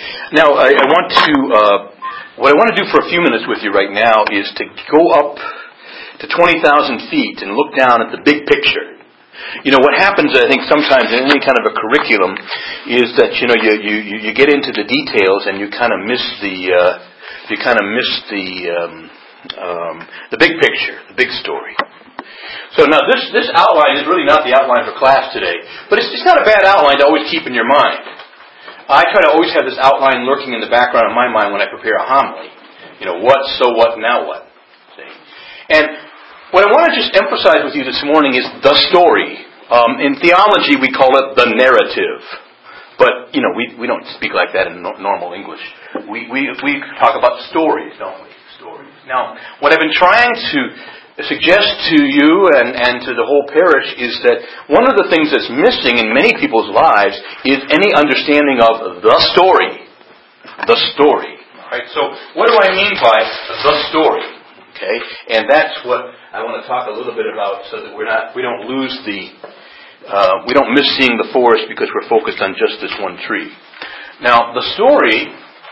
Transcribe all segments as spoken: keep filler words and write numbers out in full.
Now, I, I want to, uh, what I want to do for a few minutes with you right now is to go up to twenty thousand feet and look down at the big picture. You know, what happens, I think, sometimes in any kind of a curriculum is that, you know, you, you, you get into the details and you kind of miss the, uh, you kind of miss the, um, um, the big picture, the big story. So now this, this outline is really not the outline for class today, but it's, it's not a bad outline to always keep in your mind. I try to always have this outline lurking in the background of my mind when I prepare a homily. You know, what, so what, now what. See? And what I want to just emphasize with you this morning is the story. Um, in theology, we call it the narrative. But, you know, we, we don't speak like that in no, normal English. We, we, we talk about stories, don't we? Stories. Now, what I've been trying to suggest to you and, and to the whole parish is that one of the things that's missing in many people's lives is any understanding of the story. The story. All right? So, what do I mean by the story? Okay? And that's what I want to talk a little bit about so that we're not, we don't lose the, uh, we don't miss seeing the forest because we're focused on just this one tree. Now, the story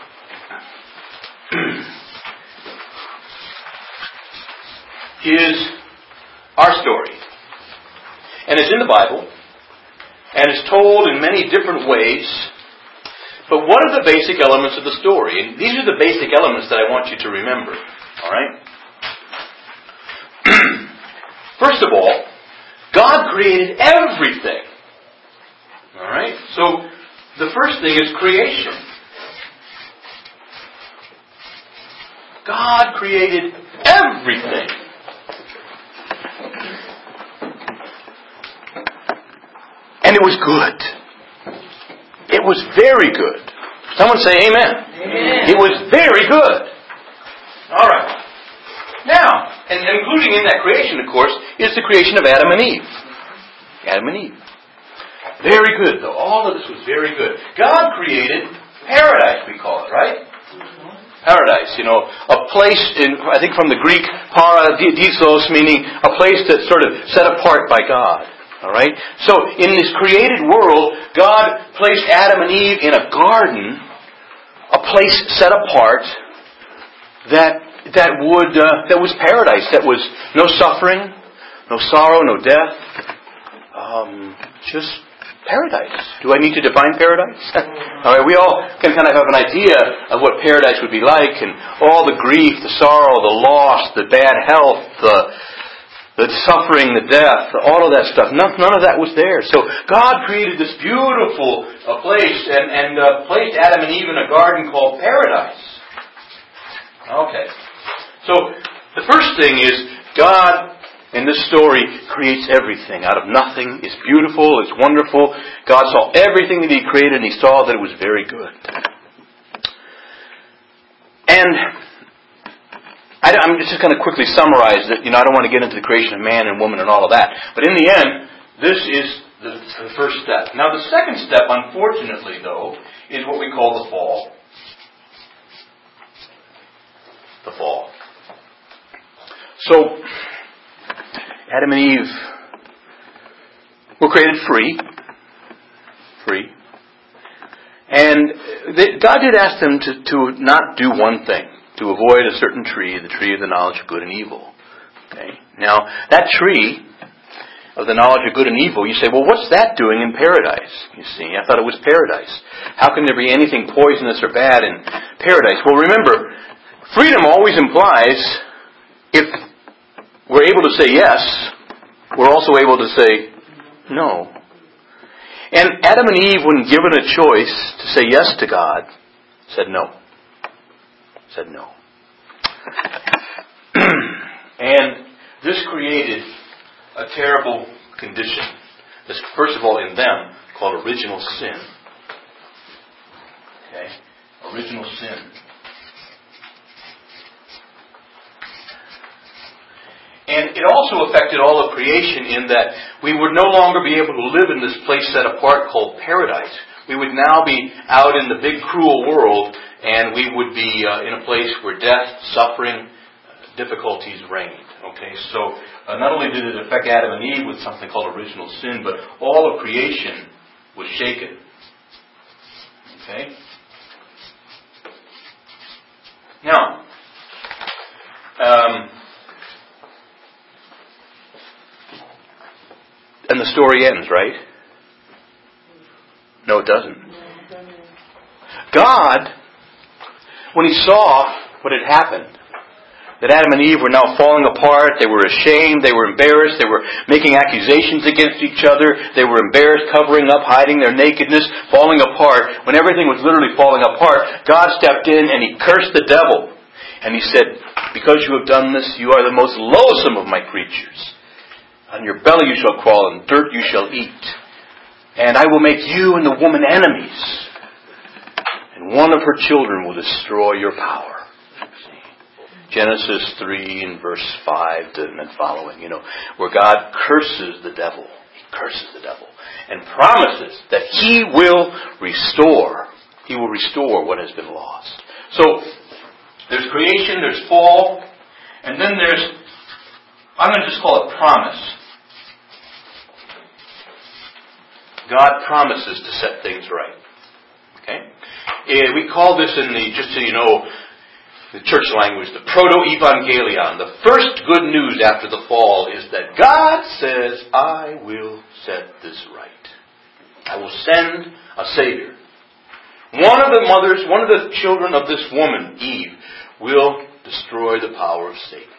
is our story. And it's in the Bible. And it's told in many different ways. But what are the basic elements of the story? And these are the basic elements that I want you to remember. All right? First of all, God created everything. All right? So, the first thing is creation. God created everything. And it was good. It was very good. Someone say amen. Amen. It was very good. All right. Now, and including in that creation, of course, is the creation of Adam and Eve. Adam and Eve. Very good, though. All of this was very good. God created paradise, we call it, right? Paradise, you know, a place, in, I think from the Greek, paradisos, meaning a place that's sort of set apart by God. All right? So, in this created world, God placed Adam and Eve in a garden, a place set apart that that would uh, that was paradise. That was no suffering, no sorrow, no death. Um, just paradise. Do I need to define paradise? All right, we all can kind of have an idea of what paradise would be like, and all the grief, the sorrow, the loss, the bad health, the the suffering, the death, all of that stuff. None, none of that was there. So God created this beautiful uh, place and, and uh, placed Adam and Eve in a garden called paradise. Okay. So the first thing is God in this story creates everything out of nothing. It's beautiful. It's wonderful. God saw everything that He created and He saw that it was very good. And I, I'm just going to quickly summarize that. You know, I don't want to get into the creation of man and woman and all of that. But in the end, this is the, the first step. Now, the second step, unfortunately, though, is what we call the fall. The fall. So, Adam and Eve were created free. Free. And they, God did ask them to, to not do one thing. To avoid a certain tree, the tree of the knowledge of good and evil. Okay. Now, that tree of the knowledge of good and evil, you say, well, what's that doing in paradise? You see, I thought it was paradise. How can there be anything poisonous or bad in paradise? Well, remember, freedom always implies if we're able to say yes, we're also able to say no. And Adam and Eve, when given a choice to say yes to God, said no. Said no. And this created a terrible condition. This, first of all, in them, called original sin. Okay? Original sin. And it also affected all of creation in that we would no longer be able to live in this place set apart called paradise. We would now be out in the big cruel world, and we would be uh, in a place where death, suffering, difficulties reigned. Okay, so uh, not only did it affect Adam and Eve with something called original sin, but all of creation was shaken. Okay? the story ends, right? No, it doesn't. God, when He saw what had happened, that Adam and Eve were now falling apart, they were ashamed, they were embarrassed, they were making accusations against each other, they were embarrassed, covering up, hiding their nakedness, falling apart. When everything was literally falling apart, God stepped in and He cursed the devil. And He said, because you have done this, you are the most loathsome of my creatures. On your belly you shall crawl, and dirt you shall eat. And I will make you and the woman enemies. And one of her children will destroy your power. Genesis three and verse five and then following, you know, where God curses the devil. He curses the devil. And promises that He will restore. He will restore what has been lost. So, there's creation, there's fall, and then there's, I'm going to just call it promise. God promises to set things right. Okay? And we call this in the, just so you know, the church language, the proto-evangelion. The first good news after the fall is that God says, I will set this right. I will send a Savior. One of the mothers, one of the children of this woman, Eve, will destroy the power of Satan.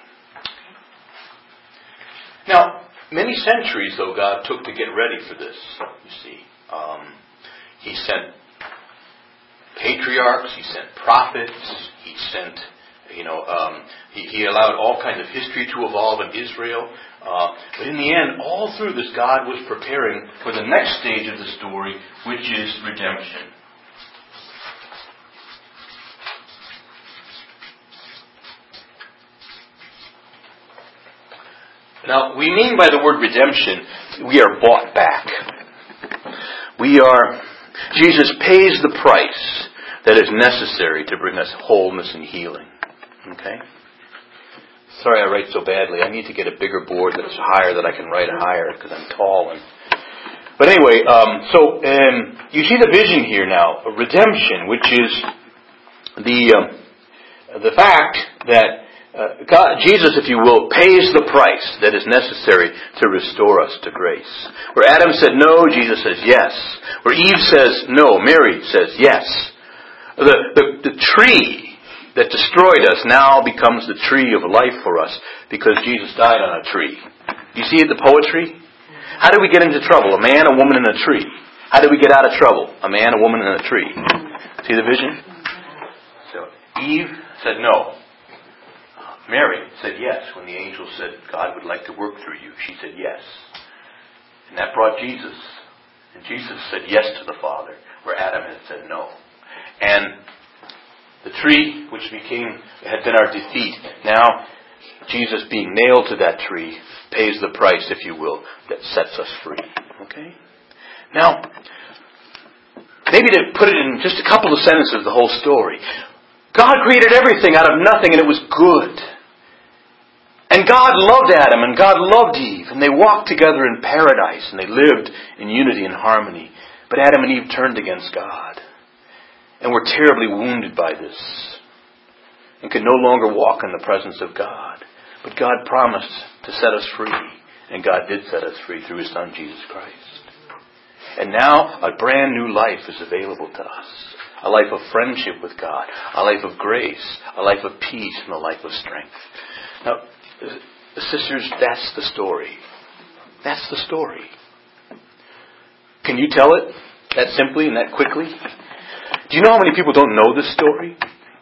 Now, many centuries, though, God took to get ready for this, you see. Um, he sent patriarchs, He sent prophets, He sent, you know, um, he, he allowed all kinds of history to evolve in Israel. Uh, but in the end, all through this, God was preparing for the next stage of the story, which is redemption. Now, we mean by the word redemption, we are bought back. We are, Jesus pays the price that is necessary to bring us wholeness and healing. Okay? Sorry I write so badly. I need to get a bigger board that's higher that I can write higher because I'm tall. And But anyway, um, so um, you see the vision here now, of redemption, which is the um, the fact that Uh, God, Jesus, if you will, pays the price that is necessary to restore us to grace. Where Adam said no, Jesus says yes. Where Eve says no, Mary says yes. The, the, the tree that destroyed us now becomes the tree of life for us because Jesus died on a tree. You see the poetry? How did we get into trouble? A man, a woman, and a tree. How did we get out of trouble? A man, a woman, and a tree. See the vision? So Eve said no. Mary said yes. When the angel said God would like to work through you, she said yes. And that brought Jesus. And Jesus said yes to the Father, where Adam had said no. And the tree, which became had been our defeat, now Jesus being nailed to that tree pays the price, if you will, that sets us free. Okay? Now, maybe to put it in just a couple of sentences, the whole story. God created everything out of nothing, and it was good. And God loved Adam and God loved Eve. And they walked together in paradise. And they lived in unity and harmony. But Adam and Eve turned against God. And were terribly wounded by this. And could no longer walk in the presence of God. But God promised to set us free. And God did set us free through His Son, Jesus Christ. And now a brand new life is available to us. A life of friendship with God. A life of grace. A life of peace. And a life of strength. Now, sisters, that's the story. That's the story. Can you tell it that simply and that quickly? Do you know how many people don't know this story?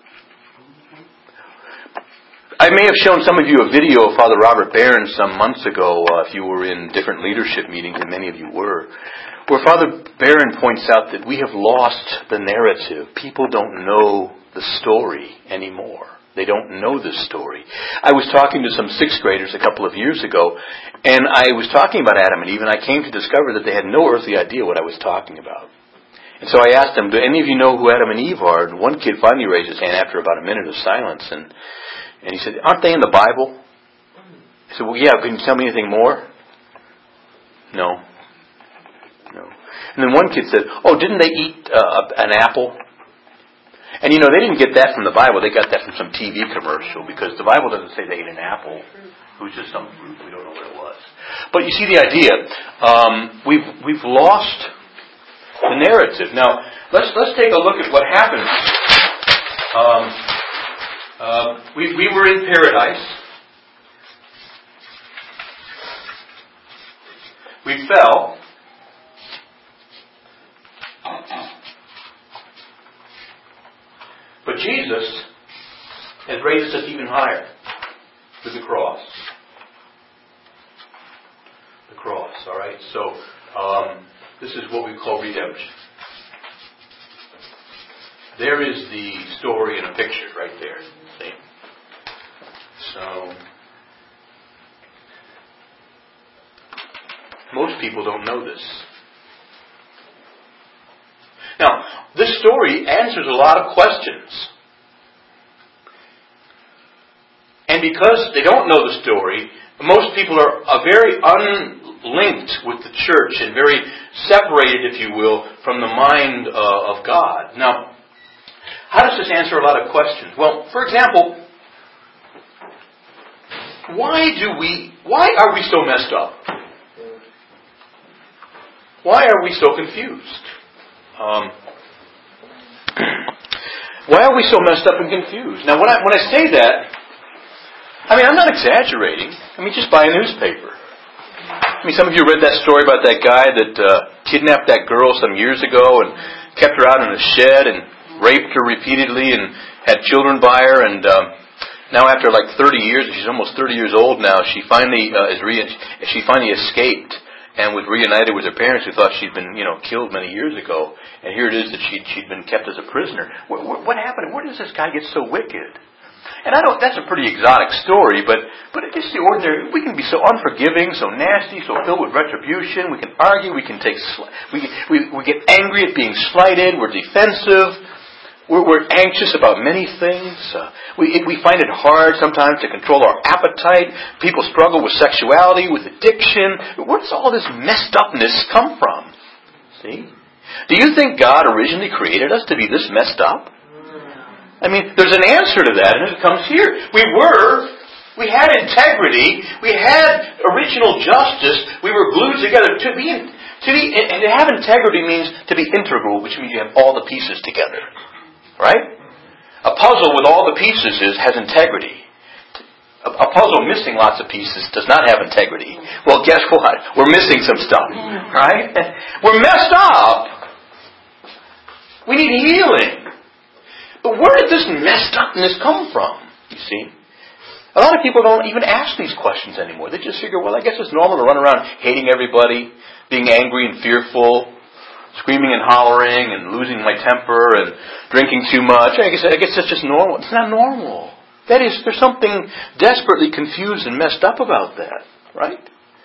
I may have shown some of you a video of Father Robert Barron some months ago, uh, if you were in different leadership meetings, and many of you were, where Father Barron points out that we have lost the narrative. People don't know the story anymore. They don't know this story. I was talking to some sixth graders a couple of years ago, and I was talking about Adam and Eve, and I came to discover that they had no earthly idea what I was talking about. And so I asked them, do any of you know who Adam and Eve are? And one kid finally raised his hand after about a minute of silence, and, and he said, aren't they in the Bible? I said, well, yeah, can you tell me anything more? No. No. And then one kid said, oh, didn't they eat uh, an apple? And you know, they didn't get that from the Bible. They got that from some T V commercial, because the Bible doesn't say they ate an apple. It was just some fruit. We don't know what it was. But you see the idea. Um, we've we've lost the narrative. Now, let's let's take a look at what happened. Um, uh, we we were in paradise. We fell. But Jesus has raised us even higher through the cross. The cross, all right? So, um, this is what we call redemption. There is the story in a picture right there. See? So, most people don't know this. Now, this story answers a lot of questions. And because they don't know the story, most people are, are very unlinked with the church and very separated, if you will, from the mind uh, of God. Now, how does this answer a lot of questions? Well, for example, why do we, why are we so messed up? Why are we so confused? Um, why are we so messed up and confused? Now, when I when I say that, I mean, I'm not exaggerating. I mean, just buy a newspaper. I mean, some of you read that story about that guy that uh, kidnapped that girl some years ago and kept her out in a shed and raped her repeatedly and had children by her. And um, now, after like thirty years, she's almost thirty years old now. She finally uh, is re- she finally escaped. And was reunited with her parents, who thought she'd been, you know, killed many years ago. And here it is that she'd, she'd been kept as a prisoner. What, what, what happened? Where does this guy get so wicked? And I don't. That's a pretty exotic story, but but it's just the ordinary. We can be so unforgiving, so nasty, so filled with retribution. We can argue. We can take. We we we get angry at being slighted. We're defensive. We're, we're anxious about many things. Uh, we we find it hard sometimes to control our appetite. People struggle with sexuality, with addiction. Where does all this messed upness come from? See? Do you think God originally created us to be this messed up? I mean, there's an answer to that, and it comes here. We were, we had integrity, we had original justice, we were glued together. To be, to be, and to have integrity means to be integral, which means you have all the pieces together. Right? A puzzle with all the pieces is, has integrity. A, a puzzle missing lots of pieces does not have integrity. Well, guess what? We're missing some stuff. Right? We're messed up. We need healing. But where did this messed upness come from? You see? A lot of people don't even ask these questions anymore. They just figure, well, I guess it's normal to run around hating everybody, being angry and fearful, screaming and hollering and losing my temper and drinking too much. I guess, I guess that's just normal. It's not normal. That is, there's something desperately confused and messed up about that. Right?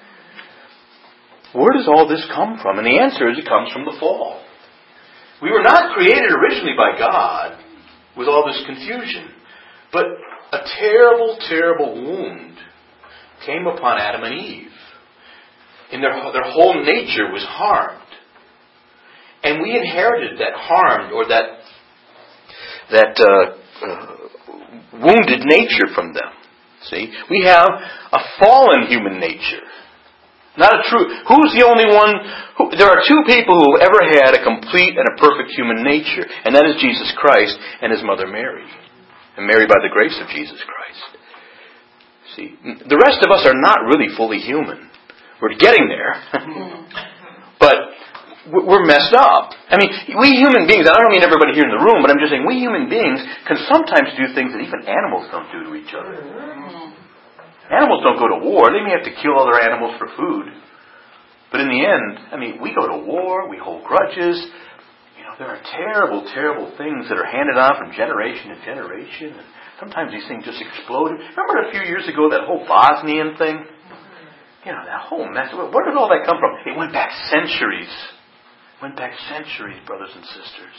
Where does all this come from? And the answer is it comes from the fall. We were not created originally by God with all this confusion. But a terrible, terrible wound came upon Adam and Eve. And their, their whole nature was harmed. And we inherited that harmed or that that uh, uh, wounded nature from them. See, we have a fallen human nature, not a true. Who's the only one? Who, there are two people who have ever had a complete and a perfect human nature, and that is Jesus Christ and His mother Mary, and Mary by the grace of Jesus Christ. See, the rest of us are not really fully human. We're getting there, but we're messed up. I mean, we human beings, I don't mean everybody here in the room, but I'm just saying we human beings can sometimes do things that even animals don't do to each other. Animals don't go to war. They may have to kill other animals for food. But in the end, I mean, we go to war, we hold grudges. You know, there are terrible, terrible things that are handed on from generation to generation. And sometimes these things just explode. Remember a few years ago, that whole Bosnian thing? You know, that whole mess. Where did all that come from? It went back centuries. Went back centuries, brothers and sisters.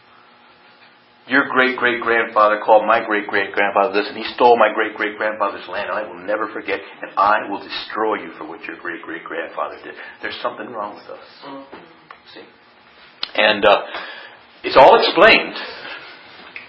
Your great-great-grandfather called my great-great-grandfather this, and he stole my great-great-grandfather's land, and I will never forget, and I will destroy you for what your great-great-grandfather did. There's something wrong with us. See? And uh, it's all explained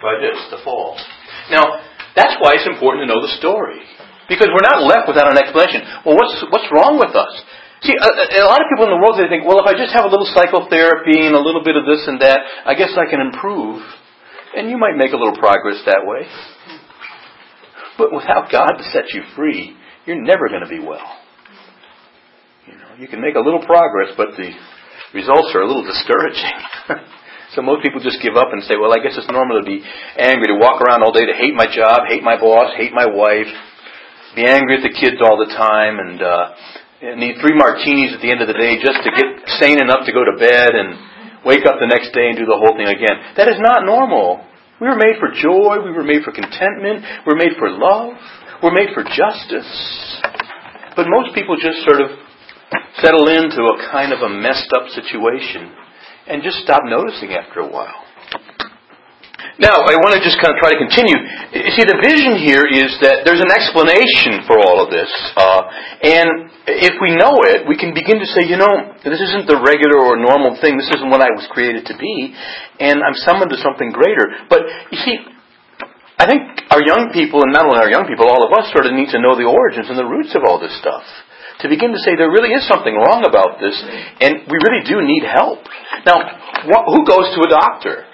by this, the fall. Now, that's why it's important to know the story. Because we're not left without an explanation. Well, what's what's wrong with us? See, a, a lot of people in the world, they think, well, if I just have a little psychotherapy and a little bit of this and that, I guess I can improve. And you might make a little progress that way. But without God to set you free, you're never going to be well. You know, you can make a little progress, but the results are a little discouraging. So most people just give up and say, well, I guess it's normal to be angry, to walk around all day, to hate my job, hate my boss, hate my wife, be angry at the kids all the time, and uh, need three martinis at the end of the day just to get sane enough to go to bed and wake up the next day and do the whole thing again. That is not normal. We were made for joy. We were made for contentment. We're made for love. We're made for justice. But most people just sort of settle into a kind of a messed up situation and just stop noticing after a while. Now, I want to just kind of try to continue. You see, the vision here is that there's an explanation for all of this. Uh, and if we know it, we can begin to say, you know, this isn't the regular or normal thing. This isn't what I was created to be. And I'm summoned to something greater. But, you see, I think our young people, and not only our young people, all of us sort of need to know the origins and the roots of all this stuff. To begin to say there really is something wrong about this. And we really do need help. Now, wh- who goes to a doctor?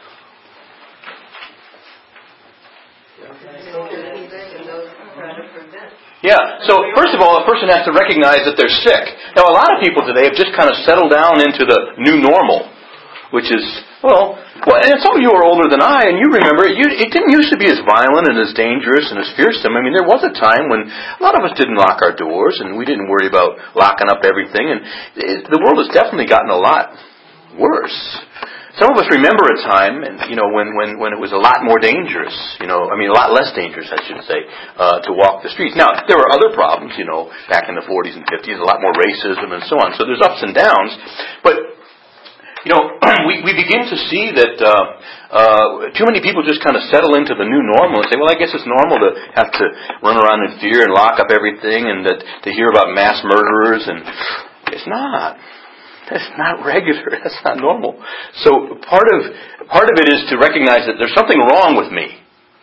Yeah, so first of all, a person has to recognize that they're sick. Now, a lot of people today have just kind of settled down into the new normal, which is, well, well, and some of you are older than I, and you remember, it, it didn't used to be as violent and as dangerous and as fearsome. I mean, there was a time when a lot of us didn't lock our doors, and we didn't worry about locking up everything, and it, the world has definitely gotten a lot worse. Some of us remember a time, you know, when, when, when it was a lot more dangerous, you know, I mean, a lot less dangerous, I should say, uh, to walk the streets. Now, there were other problems, you know, back in the forties and fifties, a lot more racism and so on. So there's ups and downs. But, you know, we, we begin to see that uh, uh, too many people just kind of settle into the new normal and say, well, I guess it's normal to have to run around in fear and lock up everything and that, to hear about mass murderers. And it's not. That's not regular. That's not normal. So part of part of it is to recognize that there's something wrong with me.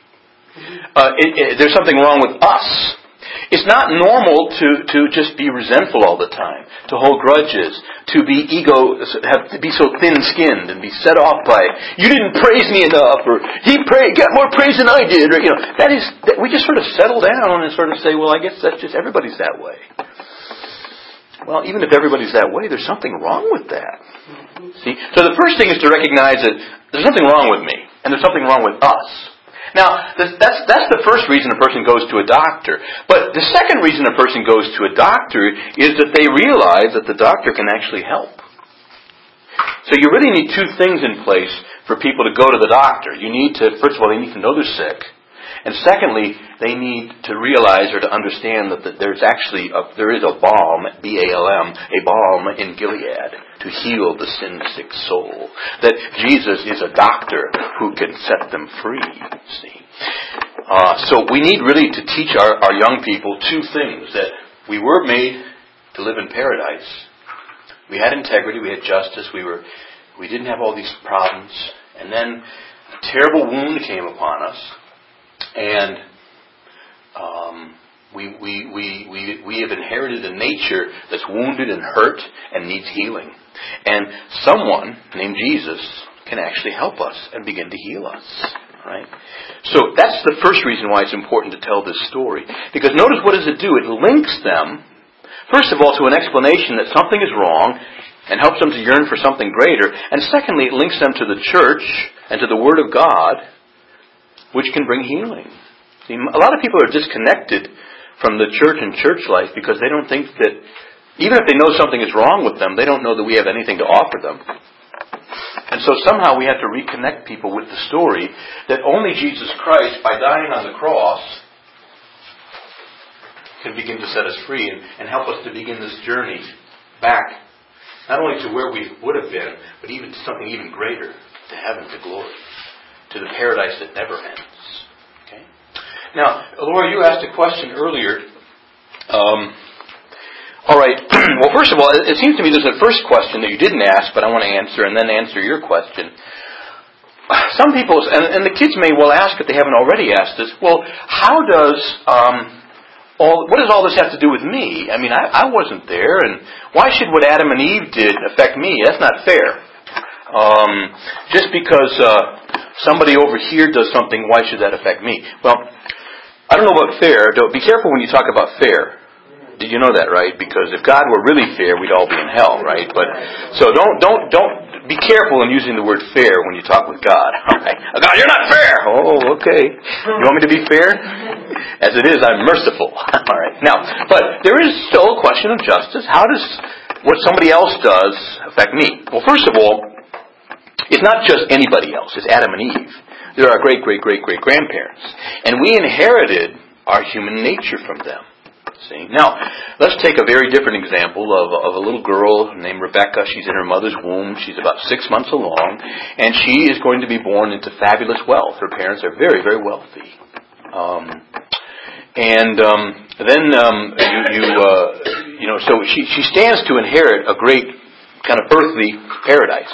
Uh, it, it, there's something wrong with us. It's not normal to, to just be resentful all the time, to hold grudges, to be ego, have to be so thin-skinned and be set off by you didn't praise me enough, or he pray, got more praise than I did, or you know that is that we just sort of settle down and sort of say, well, I guess that's just everybody's that way. Well, even if everybody's that way, there's something wrong with that. See? So the first thing is to recognize that there's something wrong with me, and there's something wrong with us. Now, that's, that's the first reason a person goes to a doctor. But the second reason a person goes to a doctor is that they realize that the doctor can actually help. So you really need two things in place for people to go to the doctor. You need to, first of all, they need to know they're sick. And secondly, they need to realize or to understand that there's actually a, there is a balm, B A L M, a balm in Gilead to heal the sin-sick soul. That Jesus is a doctor who can set them free. See, uh, so we need really to teach our, our young people two things: that we were made to live in paradise. We had integrity, we had justice, we were we didn't have all these problems, and then a terrible wound came upon us. And um, we, we, we, we, we have inherited a nature that's wounded and hurt and needs healing. And someone named Jesus can actually help us and begin to heal us. Right? So that's the first reason why it's important to tell this story. Because notice what does it do? It links them, first of all, to an explanation that something is wrong and helps them to yearn for something greater. And secondly, it links them to the church and to the Word of God, which can bring healing. See, a lot of people are disconnected from the church and church life because they don't think that, even if they know something is wrong with them, they don't know that we have anything to offer them. And so somehow we have to reconnect people with the story that only Jesus Christ, by dying on the cross, can begin to set us free and, and help us to begin this journey back, not only to where we would have been, but even to something even greater, to heaven, to glory, to the paradise that never ends. Okay. Now, Laura, you asked a question earlier. Um, all right. Well, first of all, it seems to me there's a first question that you didn't ask, but I want to answer, and then answer your question. some people, and, and the kids may well ask if they haven't already asked this, well, how does um, all, what does all this have to do with me? I mean, I, I wasn't there, and why should what Adam and Eve did affect me? That's not fair. Um, just because uh, somebody over here does something, why should that affect me? Well, I don't know about fair. Don't, be careful when you talk about fair. Did you know that, right? Because if God were really fair, we'd all be in hell, right? But so don't don't don't be careful in using the word fair when you talk with God. All right, God, you're not fair. Oh, okay. You want me to be fair? As it is, I'm merciful. All right. Now, but there is still a question of justice. How does what somebody else does affect me? Well, first of all, it's not just anybody else. It's Adam and Eve. They're our great, great, great, great grandparents, and we inherited our human nature from them. See? Now, let's take a very different example of, of a little girl named Rebecca. She's in her mother's womb. She's about six months along, and she is going to be born into fabulous wealth. Her parents are very, very wealthy. Um, and um, then, um, you, you, uh, you know, so she, she stands to inherit a great kind of earthly paradise.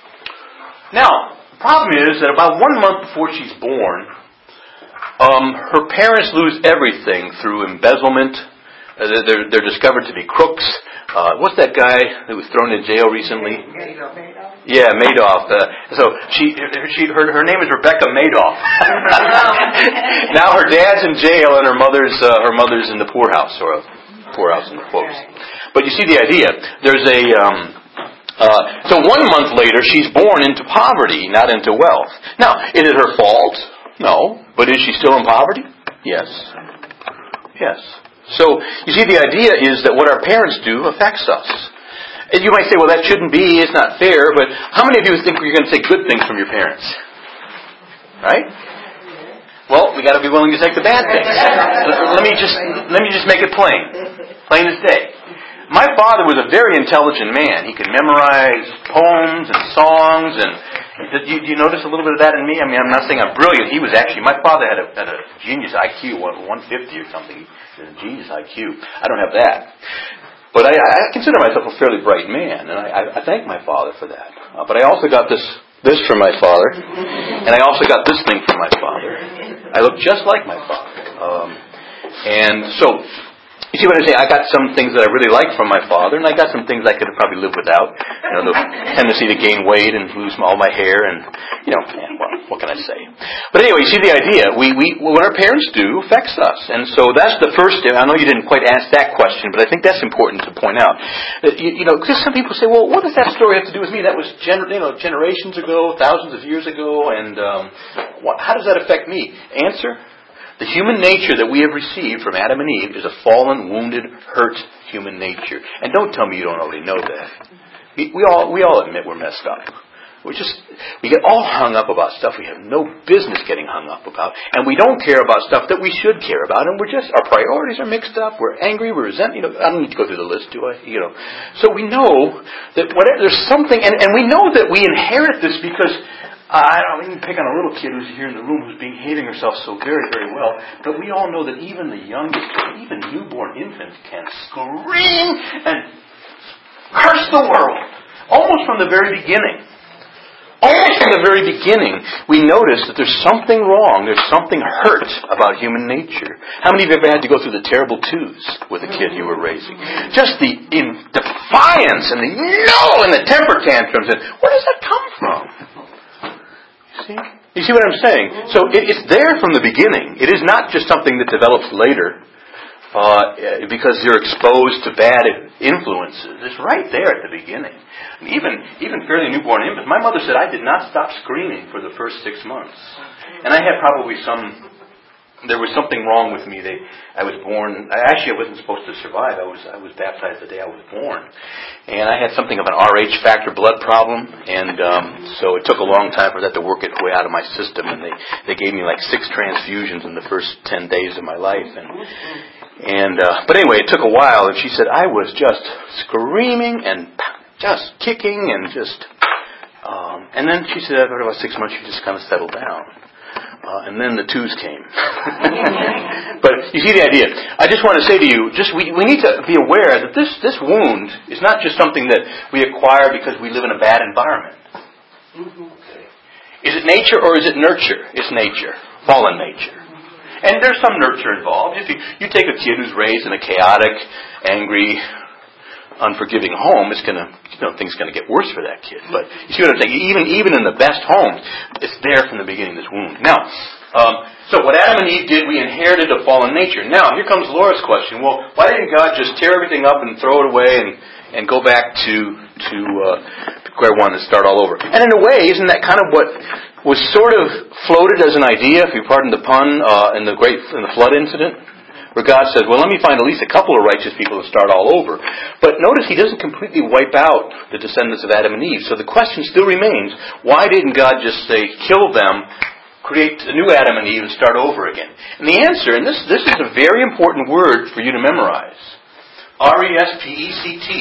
Now, the problem is that about one month before she's born, um, her parents lose everything through embezzlement. Uh, they're, they're discovered to be crooks. Uh, what's that guy that was thrown in jail recently? Madoff. Yeah, Madoff. Uh, so she, she, her, her name is Rebecca Madoff. Now her dad's in jail and her mother's, uh, her mother's in the poorhouse, or a poorhouse in quotes. But you see the idea. There's a, um, uh, so one month later she's born into poverty, not into wealth. Now, is it her fault? No. But is she still in poverty? Yes. Yes. So, you see, the idea is that what our parents do affects us. And you might say, well, that shouldn't be, it's not fair, but how many of you think you're going to take good things from your parents? Right? Well, we got to be willing to take the bad things. Let me just, let me just make it plain. Plain as day. My father was a very intelligent man. He could memorize poems and songs, and did you, do you notice a little bit of that in me? I mean, I'm not saying I'm brilliant. He was actually, my father had a, had a genius I Q, one fifty or something. He had a genius I Q. I don't have that. But I, I consider myself a fairly bright man, and I, I thank my father for that. Uh, but I also got this this from my father, and I also got this thing from my father. I look just like my father. Um, and so, you see what I'm saying? I got some things that I really like from my father, and I got some things I could probably live without. You know, the tendency to gain weight and lose all my hair, and, you know, man, well, what can I say? But anyway, you see the idea. We, we, what our parents do affects us. And so that's the first, I know you didn't quite ask that question, but I think that's important to point out. That, you, you know, because some people say, well, what does that story have to do with me? That was gener- you know, generations ago, thousands of years ago, and um, what, how does that affect me? Answer? The human nature that we have received from Adam and Eve is a fallen, wounded, hurt human nature. And don't tell me you don't already know that. We, we all we all admit we're messed up. We're just we get all hung up about stuff we have no business getting hung up about, and we don't care about stuff that we should care about. And we're just our priorities are mixed up. We're angry. We're resent. You know, I don't need to go through the list, do I? You know, so we know that whatever there's something, and, and we know that we inherit this because. I don't even pick on a little kid who's here in the room who's behaving herself so very, very well. But we all know that even the youngest, even newborn infants can scream and curse the world. Almost from the very beginning. Almost from the very beginning, we notice that there's something wrong, there's something hurt about human nature. How many of you ever had to go through the terrible twos with a kid you were raising? Just the in defiance and the no and the temper tantrums. And where does that come from? See? You see what I'm saying? So it, it's there from the beginning. It is not just something that develops later uh, because you're exposed to bad influences. It's right there at the beginning. And even even fairly newborn infants. My mother said I did not stop screaming for the first six months. And I had probably some... There was something wrong with me. They, I was born. Actually, I wasn't supposed to survive. I was. I was baptized the day I was born, and I had something of an R H factor blood problem, and um, so it took a long time for that to work its way out of my system. And they, they gave me like six transfusions in the first ten days of my life, and and uh, but anyway, it took a while. And she said I was just screaming and just kicking and just, um, and then she said after about six months, she just kind of settled down. Uh, and then the twos came. But you see the idea. I just want to say to you, just we, we need to be aware that this, this wound is not just something that we acquire because we live in a bad environment. Okay. Is it nature or is it nurture? It's nature. Fallen nature. And there's some nurture involved. If you, you take a kid who's raised in a chaotic, angry, unforgiving home, it's gonna, you know, things are gonna get worse for that kid. But you see what I'm saying? Even, even in the best homes, it's there from the beginning, this wound. Now, um, so what Adam and Eve did, we inherited a fallen nature. Now, here comes Laura's question. Well, why didn't God just tear everything up and throw it away and, and go back to, to, uh, square one and start all over? And in a way, isn't that kind of what was sort of floated as an idea, if you pardon the pun, uh, in the great, in the flood incident? Where God says, well, let me find at least a couple of righteous people to start all over. But notice He doesn't completely wipe out the descendants of Adam and Eve. So the question still remains, why didn't God just say, kill them, create a new Adam and Eve, and start over again? And the answer, and this, this is a very important word for you to memorize, R E S P E C T.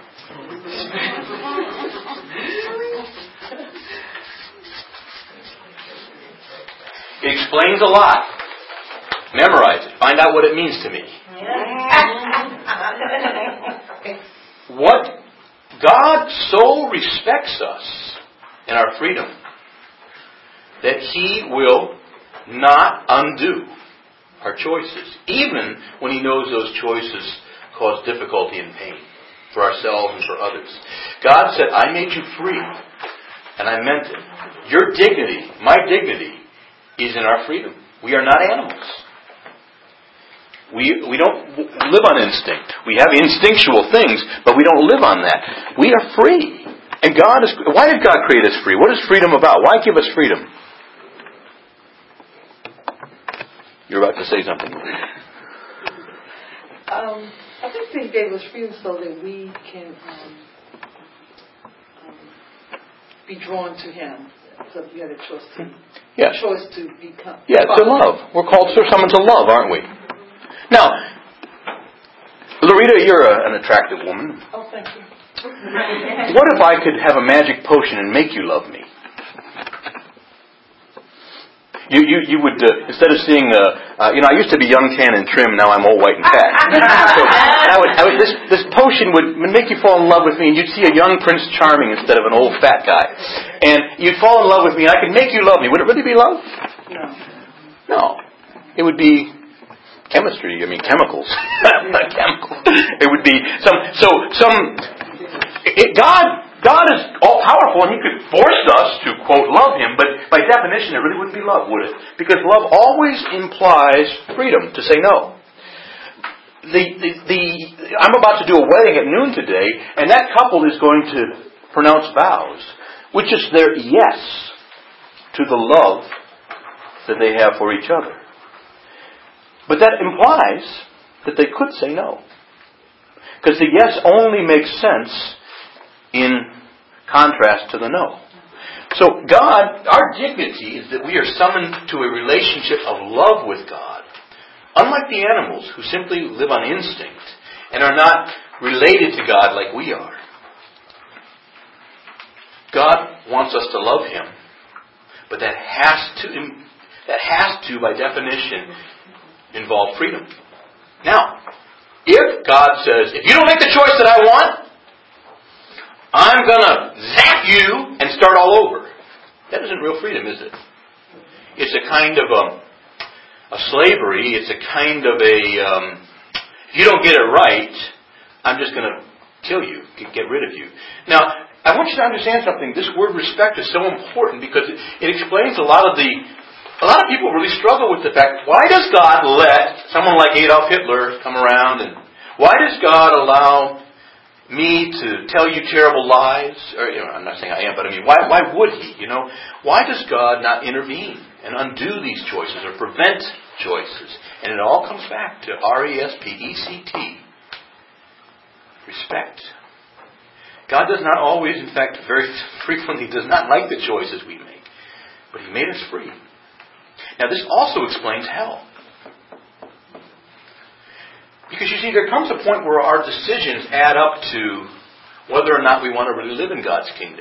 It explains a lot. Memorize it. Find out what it means to me. What God so respects us in our freedom that He will not undo our choices, even when He knows those choices cause difficulty and pain for ourselves and for others. God said, I made you free, and I meant it. Your dignity, my dignity, is in our freedom. We are not animals. We we don't live on instinct. We have instinctual things, but we don't live on that. We are free. And God is... Why did God create us free? What is freedom about? Why give us freedom? You're about to say something. Um, I think He gave us freedom so that we can um, um, be drawn to Him. So you had a choice to... Yes. A choice to become... Yeah, to love. We're called to someone to love, aren't we? Now, Loretta, you're a, an attractive woman. Oh, thank you. What if I could have a magic potion and make you love me? You you you would uh, instead of seeing uh, uh, you know I used to be young, tan, and trim. Now I'm old, white, and fat. So I would, I would this this potion would make you fall in love with me, and you'd see a young Prince Charming instead of an old fat guy, and you'd fall in love with me, and I could make you love me. Would it really be love? No. No, it would be chemistry. I mean chemicals, not chemicals. It would be some so some. It, God. God is all-powerful, and He could force us to, quote, love Him, but by definition, it really wouldn't be love, would it? Because love always implies freedom to say no. The, the, the, I'm about to do a wedding at noon today, and that couple is going to pronounce vows, which is their yes to the love that they have for each other. But that implies that they could say no. Because the yes only makes sense in contrast to the no. So God, our dignity is that we are summoned to a relationship of love with God. Unlike the animals who simply live on instinct and are not related to God like we are. God wants us to love Him, but that has to, that has to, by definition, involve freedom. Now, if God says, if you don't make the choice that I want, I'm going to zap you and start all over. That isn't real freedom, is it? It's a kind of a, a slavery. It's a kind of a, um, if you don't get it right, I'm just going to kill you, get rid of you. Now, I want you to understand something. This word respect is so important because it, it explains a lot of the, a lot of people really struggle with the fact, why does God let someone like Adolf Hitler come around, and why does God allow me to tell you terrible lies? Or, you know, I'm not saying I am, but I mean, why why would He? You know, why does God not intervene and undo these choices or prevent choices? And it all comes back to R E S P E C T. Respect. God does not always, in fact, very frequently does not like the choices we make. But He made us free. Now this also explains hell. Because you see, there comes a point where our decisions add up to whether or not we want to really live in God's kingdom.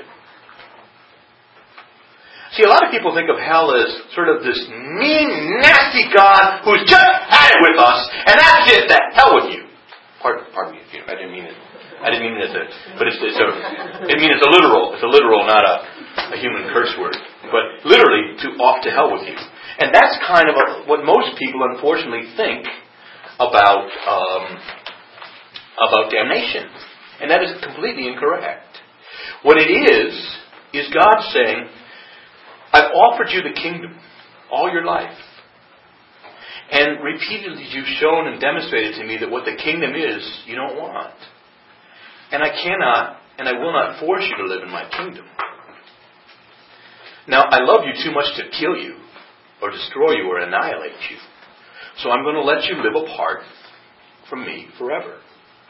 See, a lot of people think of hell as sort of this mean, nasty God who's just had it with us, and that's it, that hell with you. Pardon, pardon me, I didn't mean it. I didn't mean it as a, but it's, it's a, I mean it's a literal, it's a literal, not a, a human curse word. But literally, to off to hell with you. And that's kind of a, what most people unfortunately think about, um, about damnation. And that is completely incorrect. What it is, is God saying, I've offered you the kingdom all your life. And repeatedly you've shown and demonstrated to me that what the kingdom is, you don't want. And I cannot, and I will not force you to live in my kingdom. Now, I love you too much to kill you, or destroy you, or annihilate you. So I'm going to let you live apart from me forever.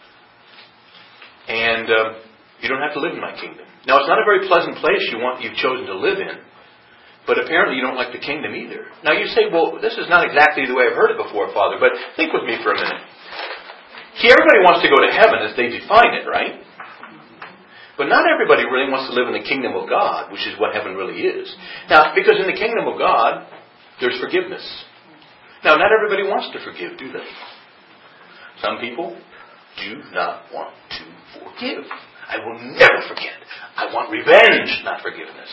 And um, you don't have to live in my kingdom. Now, it's not a very pleasant place you want, you've chosen to live in. But apparently you don't like the kingdom either. Now you say, well, this is not exactly the way I've heard it before, Father, but think with me for a minute. See, everybody wants to go to heaven as they define it, right? But not everybody really wants to live in the kingdom of God, which is what heaven really is. Now, because in the kingdom of God, there's forgiveness. Now, not everybody wants to forgive, do they? Some people do not want to forgive. I will never forget. I want revenge, not forgiveness.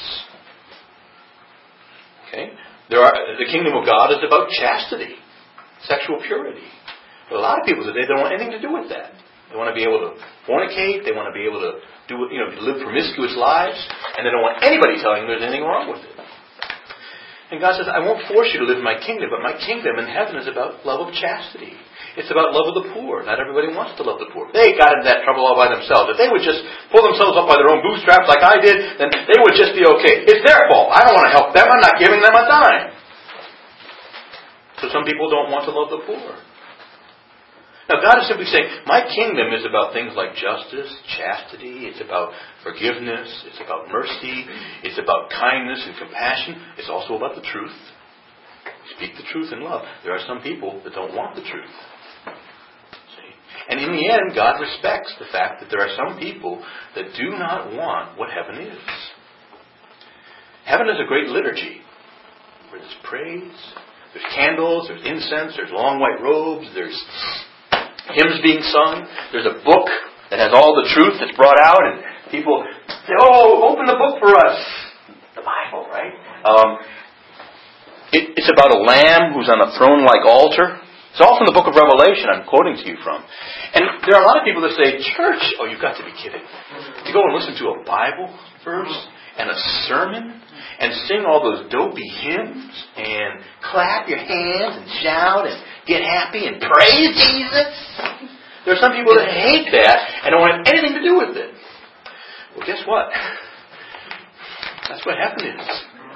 Okay? There are, the kingdom of God is about chastity, sexual purity. But a lot of people today don't want anything to do with that. They want to be able to fornicate. They want to be able to do, you know, live promiscuous lives, and they don't want anybody telling them there's anything wrong with it. And God says, I won't force you to live in my kingdom, but my kingdom in heaven is about love of chastity. It's about love of the poor. Not everybody wants to love the poor. They got into that trouble all by themselves. If they would just pull themselves up by their own bootstraps like I did, then they would just be okay. It's their fault. I don't want to help them. I'm not giving them a dime. So some people don't want to love the poor. Now God is simply saying, my kingdom is about things like justice, chastity, it's about forgiveness, it's about mercy, it's about kindness and compassion. It's also about the truth. Speak the truth in love. There are some people that don't want the truth. See? And in the end, God respects the fact that there are some people that do not want what heaven is. Heaven is a great liturgy where there's praise, there's candles, there's incense, there's long white robes, there's hymns being sung, there's a book that has all the truth that's brought out, and people say, oh, open the book for us. The Bible, right? Um, It, it's about a lamb who's on a throne-like altar. It's all from the book of Revelation I'm quoting to you from. And there are a lot of people that say, church, oh, you've got to be kidding. To go and listen to a Bible verse and a sermon and sing all those dopey hymns and clap your hands and shout and get happy and praise Jesus. There are some people that hate that and don't want anything to do with it. Well, guess what? That's what heaven is.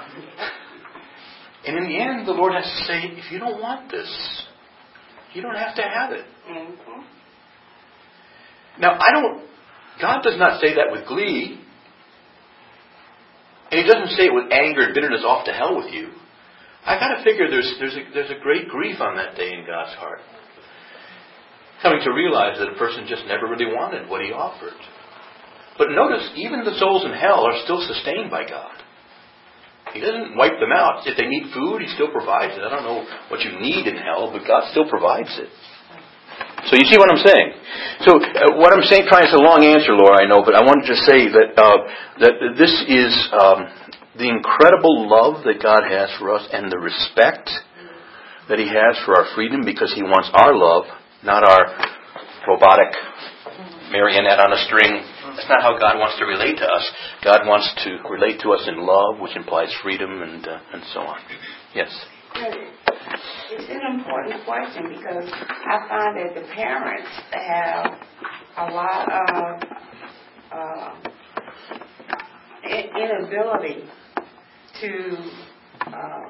And in the end, the Lord has to say, if you don't want this, you don't have to have it. Mm-hmm. Now, I don't, God does not say that with glee. And He doesn't say it with anger and bitterness, off to hell with you. I got to figure there's, there's, a, there's a great grief on that day in God's heart. Coming to realize that a person just never really wanted what He offered. But notice, even the souls in hell are still sustained by God. He doesn't wipe them out. If they need food, He still provides it. I don't know what you need in hell, but God still provides it. So you see what I'm saying? So uh, what I'm saying, trying, it's a long answer, Laura, I know, but I wanted to say that uh, that this is um, the incredible love that God has for us and the respect that He has for our freedom, because He wants our love, not our robotic marionette on a string. That's not how God wants to relate to us. God wants to relate to us in love, which implies freedom and uh, and so on. Yes? It's an important question, because I find that the parents have a lot of uh, inability to uh,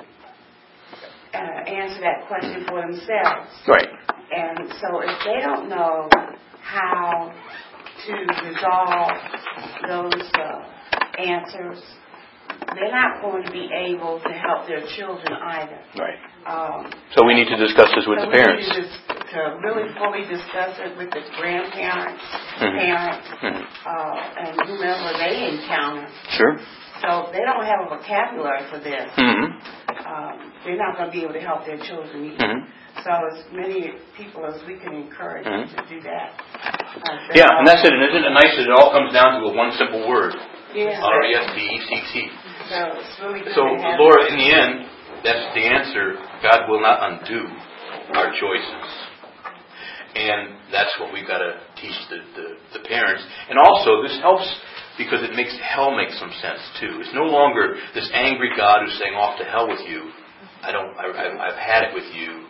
uh, answer that question for themselves. Right. And so if they don't know how to resolve those uh, answers, they're not going to be able to help their children either. Right. Um, so we need to discuss this with so the parents. We need to, to really fully discuss it with the grandparents, mm-hmm. parents, mm-hmm. Uh, and whomever they encounter. Sure. So they don't have a vocabulary for this. Mm-hmm. Um, they're not going to be able to help their children either. Mm-hmm. So as many people as we can encourage mm-hmm. them to do that. Yeah, and that's it. And isn't it nice that it all comes down to a one simple word? Yeah. R E S P E C T. So it's really good So, to have Laura, in the end, that's the answer. God will not undo our choices. And that's what we've got to teach the, the, the parents. And also, this helps because it makes hell make some sense, too. It's no longer this angry God who's saying, off to hell with you. I don't, I, I've had it with you.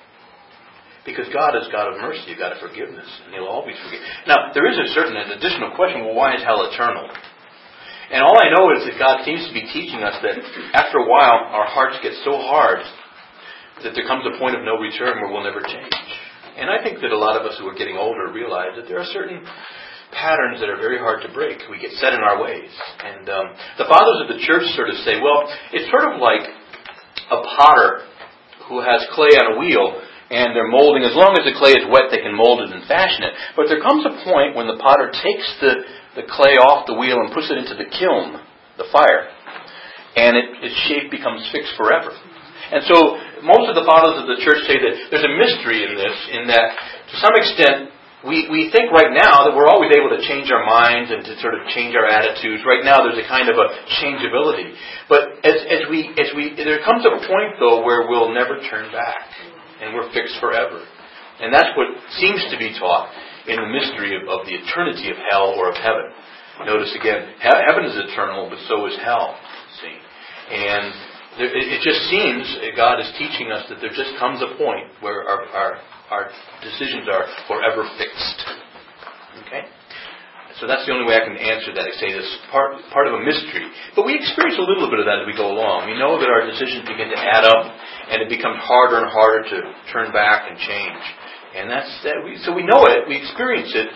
Because God is God of mercy, God of forgiveness, and He'll always forgive. Now, there is a certain an additional question, well, why is hell eternal? And all I know is that God seems to be teaching us that after a while, our hearts get so hard that there comes a point of no return where we'll never change. And I think that a lot of us who are getting older realize that there are certain patterns that are very hard to break. We get set in our ways. And um, the fathers of the church sort of say, well, it's sort of like a potter who has clay on a wheel, and they're molding. As long as the clay is wet, they can mold it and fashion it. But there comes a point when the potter takes the, the clay off the wheel and puts it into the kiln, the fire, and it, its shape becomes fixed forever. And so most of the fathers of the church say that there's a mystery in this, in that to some extent we, we think right now that we're always able to change our minds and to sort of change our attitudes. Right now there's a kind of a changeability. But as, as we as we there comes a point though where we'll never turn back. And we're fixed forever. And that's what seems to be taught in the mystery of, of the eternity of hell or of heaven. Notice again, he- heaven is eternal, but so is hell. See? And there, it, it just seems God is teaching us that there just comes a point where our, our, our decisions are forever fixed. Okay? So that's the only way I can answer that. I say this part part of a mystery. But we experience a little bit of that as we go along. We know that our decisions begin to add up, and it becomes harder and harder to turn back and change. And that's that. We, so we know it, we experience it,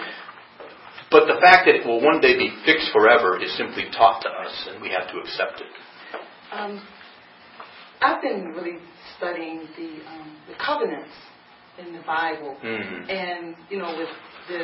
but the fact that it will one day be fixed forever is simply taught to us, and we have to accept it. Um, I've been really studying the um, the covenants in the Bible, Mm-hmm. and you know, with the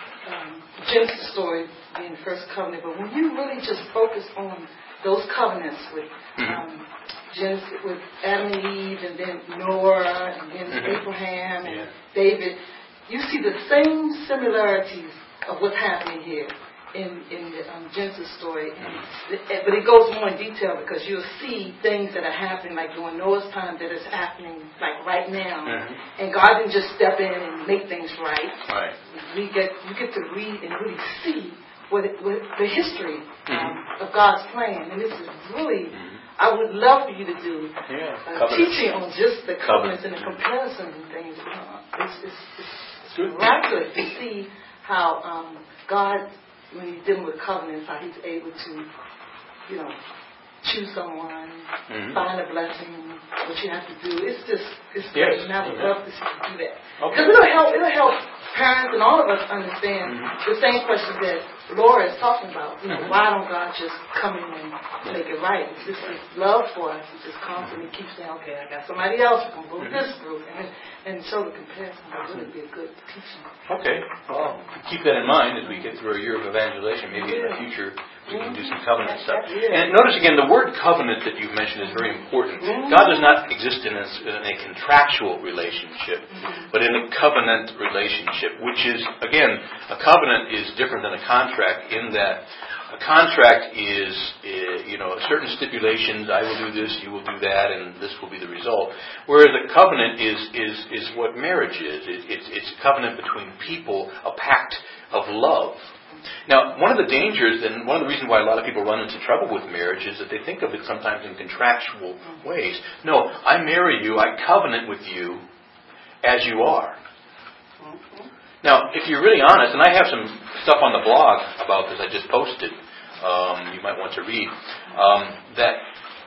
Um, Genesis story being the first covenant, but when you really just focus on those covenants with um, Genesis, with Adam and Eve, and then Noah, and then mm-hmm. Abraham, and yeah. David, you see the same similarities of what's happening here in in the um, Genesis story. And the, but it goes more in detail because you'll see things that are happening, like during Noah's time, that is happening like right now. Mm-hmm. And God didn't just step in and make things right. Right. We get you get to read and really see what, it, what the history um, mm-hmm. of God's plan. And this is really, mm-hmm. I would love for you to do yeah, uh, teaching on just the covenants and the comparisons and things. Uh, it's, it's, it's miraculous to see how um, God, when He's dealing with covenants, how He's able to, you know, choose someone, mm-hmm. find a blessing, what you have to do. It's just, it's great. Yes. And I would mm-hmm. love to see you do that. Okay. Because it'll help, it'll help parents and all of us understand mm-hmm. the same question that Laura is talking about. You know, mm-hmm. why don't God just come in and make it right? It's just His love for us. He just constantly keeps saying, okay, I got somebody else who can go to mm-hmm. this group. And, and so the comparison would really be a good teaching. Okay. Well, keep that in mind as we get through a year of evangelization. Maybe in the future we can do some covenant stuff. And notice again, the word covenant that you've mentioned is very important. God does not exist in a, in a contractual relationship, but in a covenant relationship, which is, again, a covenant is different than a contract in that a contract is, you know, certain stipulations, I will do this, you will do that, and this will be the result. Whereas a covenant is is, is what marriage is. It, it's, it's a covenant between people, a pact of love. Now, one of the dangers, and one of the reasons why a lot of people run into trouble with marriage is that they think of it sometimes in contractual ways. No, I marry you, I covenant with you as you are. Now, if you're really honest, and I have some stuff on the blog about this I just posted, um, you might want to read, um, that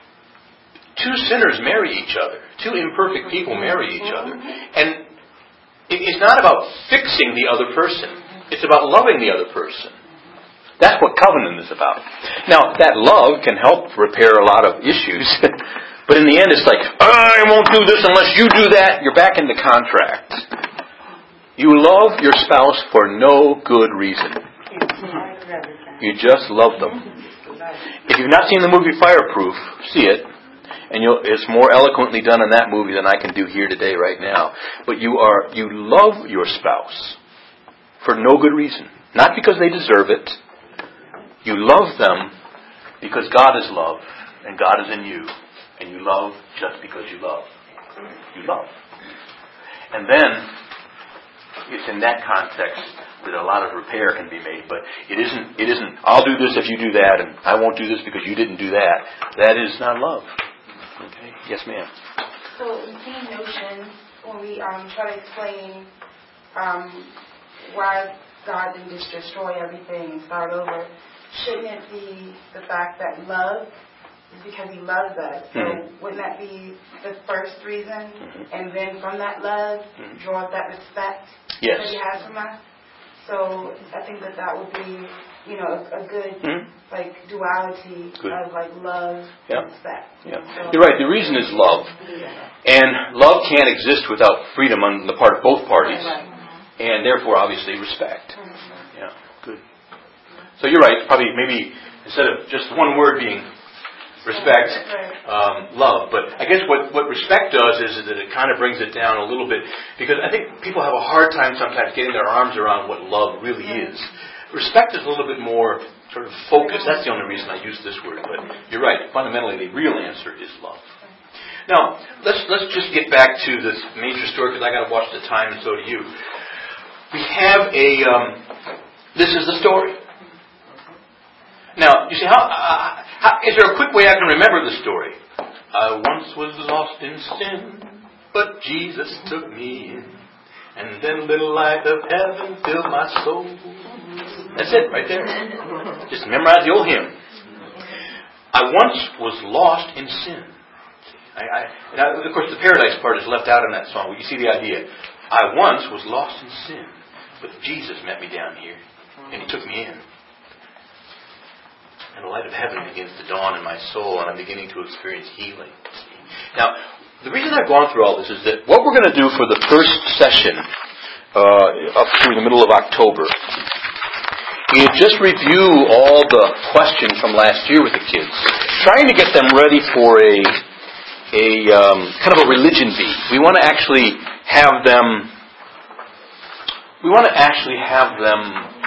two sinners marry each other. Two imperfect people marry each other. And it's not about fixing the other person. It's about loving the other person. That's what covenant is about. Now, that love can help repair a lot of issues. But in the end, it's like, I won't do this unless you do that. You're back in the contract. You love your spouse for no good reason. You just love them. If you've not seen the movie Fireproof, see it. And you'll, it's more eloquently done in that movie than I can do here today right now. But you are you love your spouse for no good reason. Not because they deserve it. You love them because God is love, and God is in you. And you love just because you love. You love. And then, it's in that context that a lot of repair can be made. But it isn't, it isn't, I'll do this if you do that, and I won't do this because you didn't do that. That is not love. Okay? Yes, ma'am. So in Team Notion, when we um, try to explain um, why God didn't just destroy everything and start over, shouldn't it be the fact that love is because He loves us? So mm-hmm. wouldn't that be the first reason? Mm-hmm. And then from that love, mm-hmm. draw that respect yes. that He has from us? So I think that that would be, you know, a, a good mm-hmm. like duality good. Of like love yep. and respect. Yep. So, you're right. The reason is love, and love can't exist without freedom on the part of both parties, right, right. and therefore, obviously, respect. Mm-hmm. Yeah, good. So you're right. Probably maybe instead of just one word being respect, um, love. But I guess what, what respect does is, is that it kind of brings it down a little bit, because I think people have a hard time sometimes getting their arms around what love really is. Respect is a little bit more sort of focused. That's the only reason I use this word. But you're right. Fundamentally, the real answer is love. Now, let's let's just get back to this major story, because I got to watch the time, and so do you. We have a. Um, this is the story. Now, you see, how, uh, how is there a quick way I can remember the story? I once was lost in sin, but Jesus took me in, and then the light of heaven filled my soul. That's it, right there. Just memorize the old hymn. I once was lost in sin. I, I, now, of course, the paradise part is left out in that song, but you see the idea. I once was lost in sin, but Jesus met me down here, and He took me in. And the light of heaven begins to dawn in my soul, and I'm beginning to experience healing. Now, the reason I've gone through all this is that what we're going to do for the first session, uh, up through the middle of October, is just review all the questions from last year with the kids, trying to get them ready for a a um, kind of a religion bee. We want to actually have them. We want to actually have them.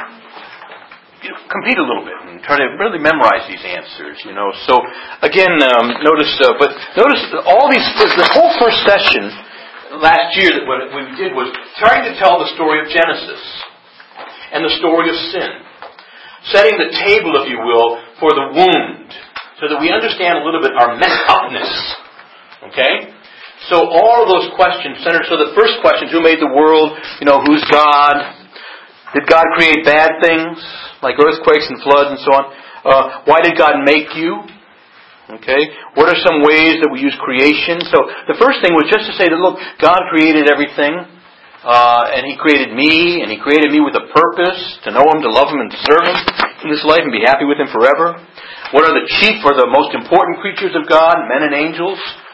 You know, compete a little bit and try to really memorize these answers, you know. So, again, um, notice, uh, but notice all these, the whole first session last year, that what we did was trying to tell the story of Genesis and the story of sin, setting the table, if you will, for the wound, so that we understand a little bit our messed upness. Okay? So all of those questions centered. So the first question: who made the world? You know, who's God? Did God create bad things, like earthquakes and floods and so on? Uh, why did God make you? Okay. What are some ways that we use creation? So the first thing was just to say that, look, God created everything, uh, and He created me, and He created me with a purpose, to know Him, to love Him, and to serve Him in this life and be happy with Him forever. What are the chief or the most important creatures of God? Men and angels.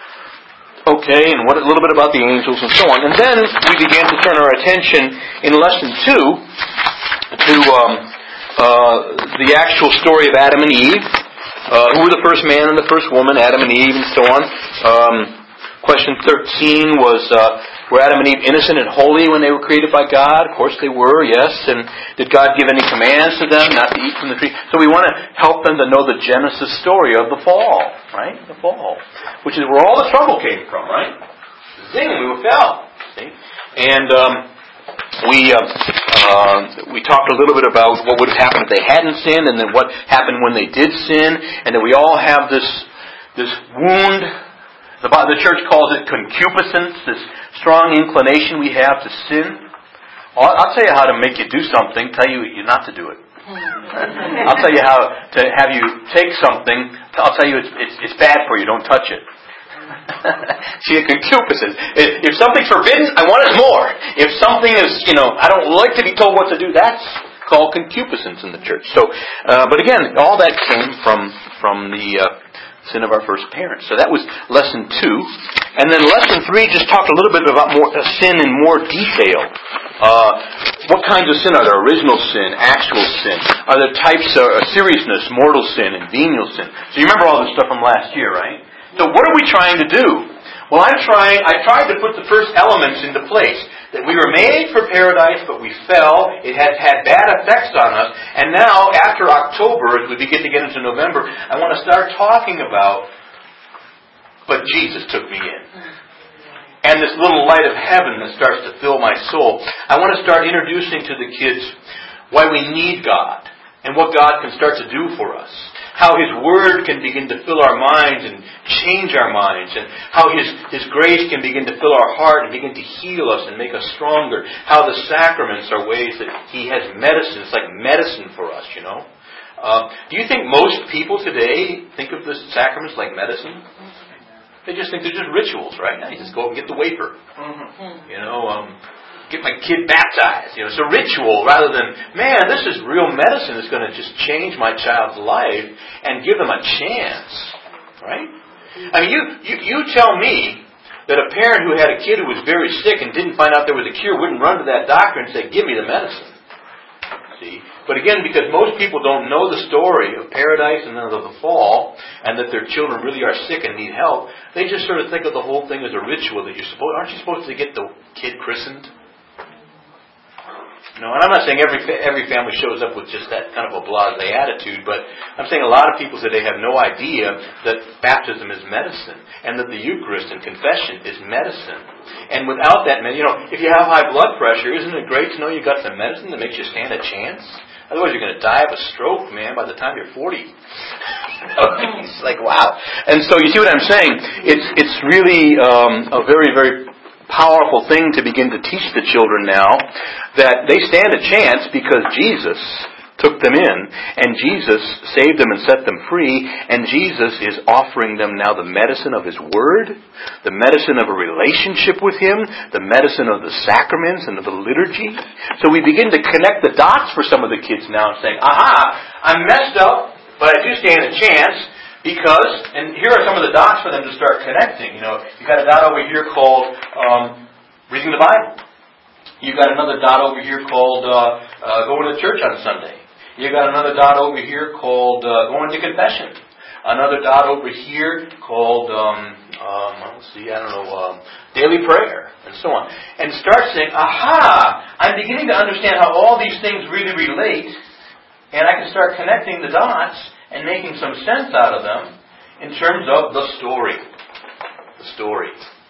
Okay, and what a little bit about the angels and so on. And then we began to turn our attention in lesson two to um, uh, the actual story of Adam and Eve. Uh, who were the first man and the first woman, Adam and Eve, and so on. Um, question thirteen was, uh, were Adam and Eve innocent and holy when they were created by God? Of course they were, yes. And did God give any commands to them not to eat from the tree? So we want to help them to know the Genesis story of the fall, right? The fall. Which is where all the trouble came from, right? Zing, we fell. See? And um, we uh, uh, we talked a little bit about what would have happened if they hadn't sinned, and then what happened when they did sin, and that we all have this this wound. The, the church calls it concupiscence, this strong inclination we have to sin. I'll, I'll tell you how to make you do something, tell you not to do it. I'll tell you how to have you take something, I'll tell you it's, it's, it's bad for you, don't touch it. See, concupiscence. If something's forbidden, I want it more. If something is, you know, I don't like to be told what to do, that's called concupiscence in the church. So, uh, but again, all that came from, from the... Uh, sin of our first parents. So that was lesson two. And then lesson three just talked a little bit about more uh, sin in more detail. Uh, what kinds of sin are there? Original sin, actual sin. Are there types of uh, seriousness, mortal sin, and venial sin? So you remember all this stuff from last year, right? So what are we trying to do? Well, I'm trying, I tried to put the first elements into place. That we were made for paradise, but we fell. It has had bad effects on us. And now, after October, as we begin to get into November, I want to start talking about, but Jesus took me in. And this little light of heaven that starts to fill my soul. I want to start introducing to the kids why we need God and what God can start to do for us. How His Word can begin to fill our minds and change our minds. And how His, His grace can begin to fill our heart and begin to heal us and make us stronger. How the sacraments are ways that He has medicine. It's like medicine for us, you know. Uh, do you think most people today think of the sacraments like medicine? They just think they're just rituals, right? Now you just go and get the wafer. Mm-hmm. You know, um, get my kid baptized. You know, it's a ritual rather than, man, this is real medicine that's going to just change my child's life and give them a chance. Right? I mean, you, you, you tell me that a parent who had a kid who was very sick and didn't find out there was a cure wouldn't run to that doctor and say, give me the medicine. See? But again, because most people don't know the story of paradise and then of the fall, and that their children really are sick and need help, they just sort of think of the whole thing as a ritual that you're supposed, aren't you supposed to get the kid christened? No, and I'm not saying every every family shows up with just that kind of a blasé attitude, but I'm saying a lot of people today have no idea that baptism is medicine, and that the Eucharist and confession is medicine. And without that, you know, if you have high blood pressure, isn't it great to know you got some medicine that makes you stand a chance? Otherwise, you're going to die of a stroke, man, by the time you're forty. It's like, wow. And so you see what I'm saying? It's it's really um, a very, very powerful thing to begin to teach the children now, that they stand a chance because Jesus took them in, and Jesus saved them and set them free, and Jesus is offering them now the medicine of His Word, the medicine of a relationship with Him, the medicine of the sacraments and of the liturgy. So we begin to connect the dots for some of the kids now and saying, aha, I'm messed up, but I do stand a chance. Because, and here are some of the dots for them to start connecting. You know, you've got a dot over here called um, reading the Bible. You've got another dot over here called uh, uh, going to church on Sunday. You've got another dot over here called uh, going to confession. Another dot over here called, um, um, let's see, I don't know, um, daily prayer, and so on. And start saying, aha, I'm beginning to understand how all these things really relate, and I can start connecting the dots and making some sense out of them in terms of the story. The story.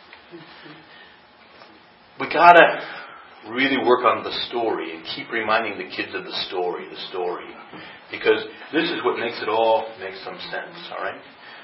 We gotta really work on the story and keep reminding the kids of the story, the story. Because this is what makes it all make some sense, alright?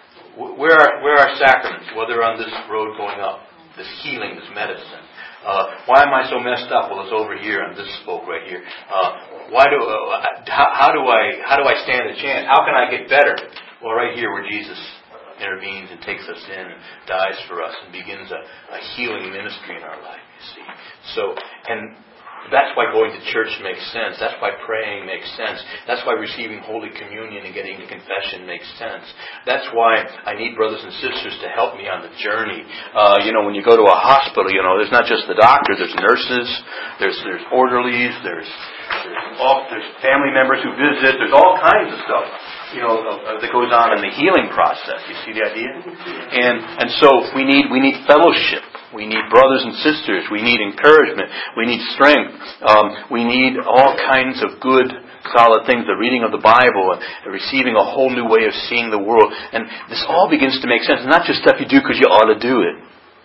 Where are, where are sacraments? Well, they're on this road going up. This healing, this medicine. Uh, why am I so messed up? Well, it's over here on this spoke right here. Uh, why do? Uh, how, how do I? How do I stand a chance? How can I get better? Well, right here where Jesus intervenes and takes us in and dies for us and begins a, a healing ministry in our life. You see, so and that's why going to church makes sense. That's why praying makes sense. That's why receiving Holy Communion and getting to confession makes sense. That's why I need brothers and sisters to help me on the journey. Uh, you know, when you go to a hospital, you know, there's not just the doctor. There's nurses. There's there's orderlies. There's there's, all, there's family members who visit. There's all kinds of stuff, you know, uh, that goes on in the healing process. You see the idea? And and so we need we need fellowship. We need brothers and sisters. We need encouragement. We need strength. Um, we need all kinds of good, solid things. The reading of the Bible and receiving a whole new way of seeing the world. And this all begins to make sense. It's not just stuff you do because you ought to do it.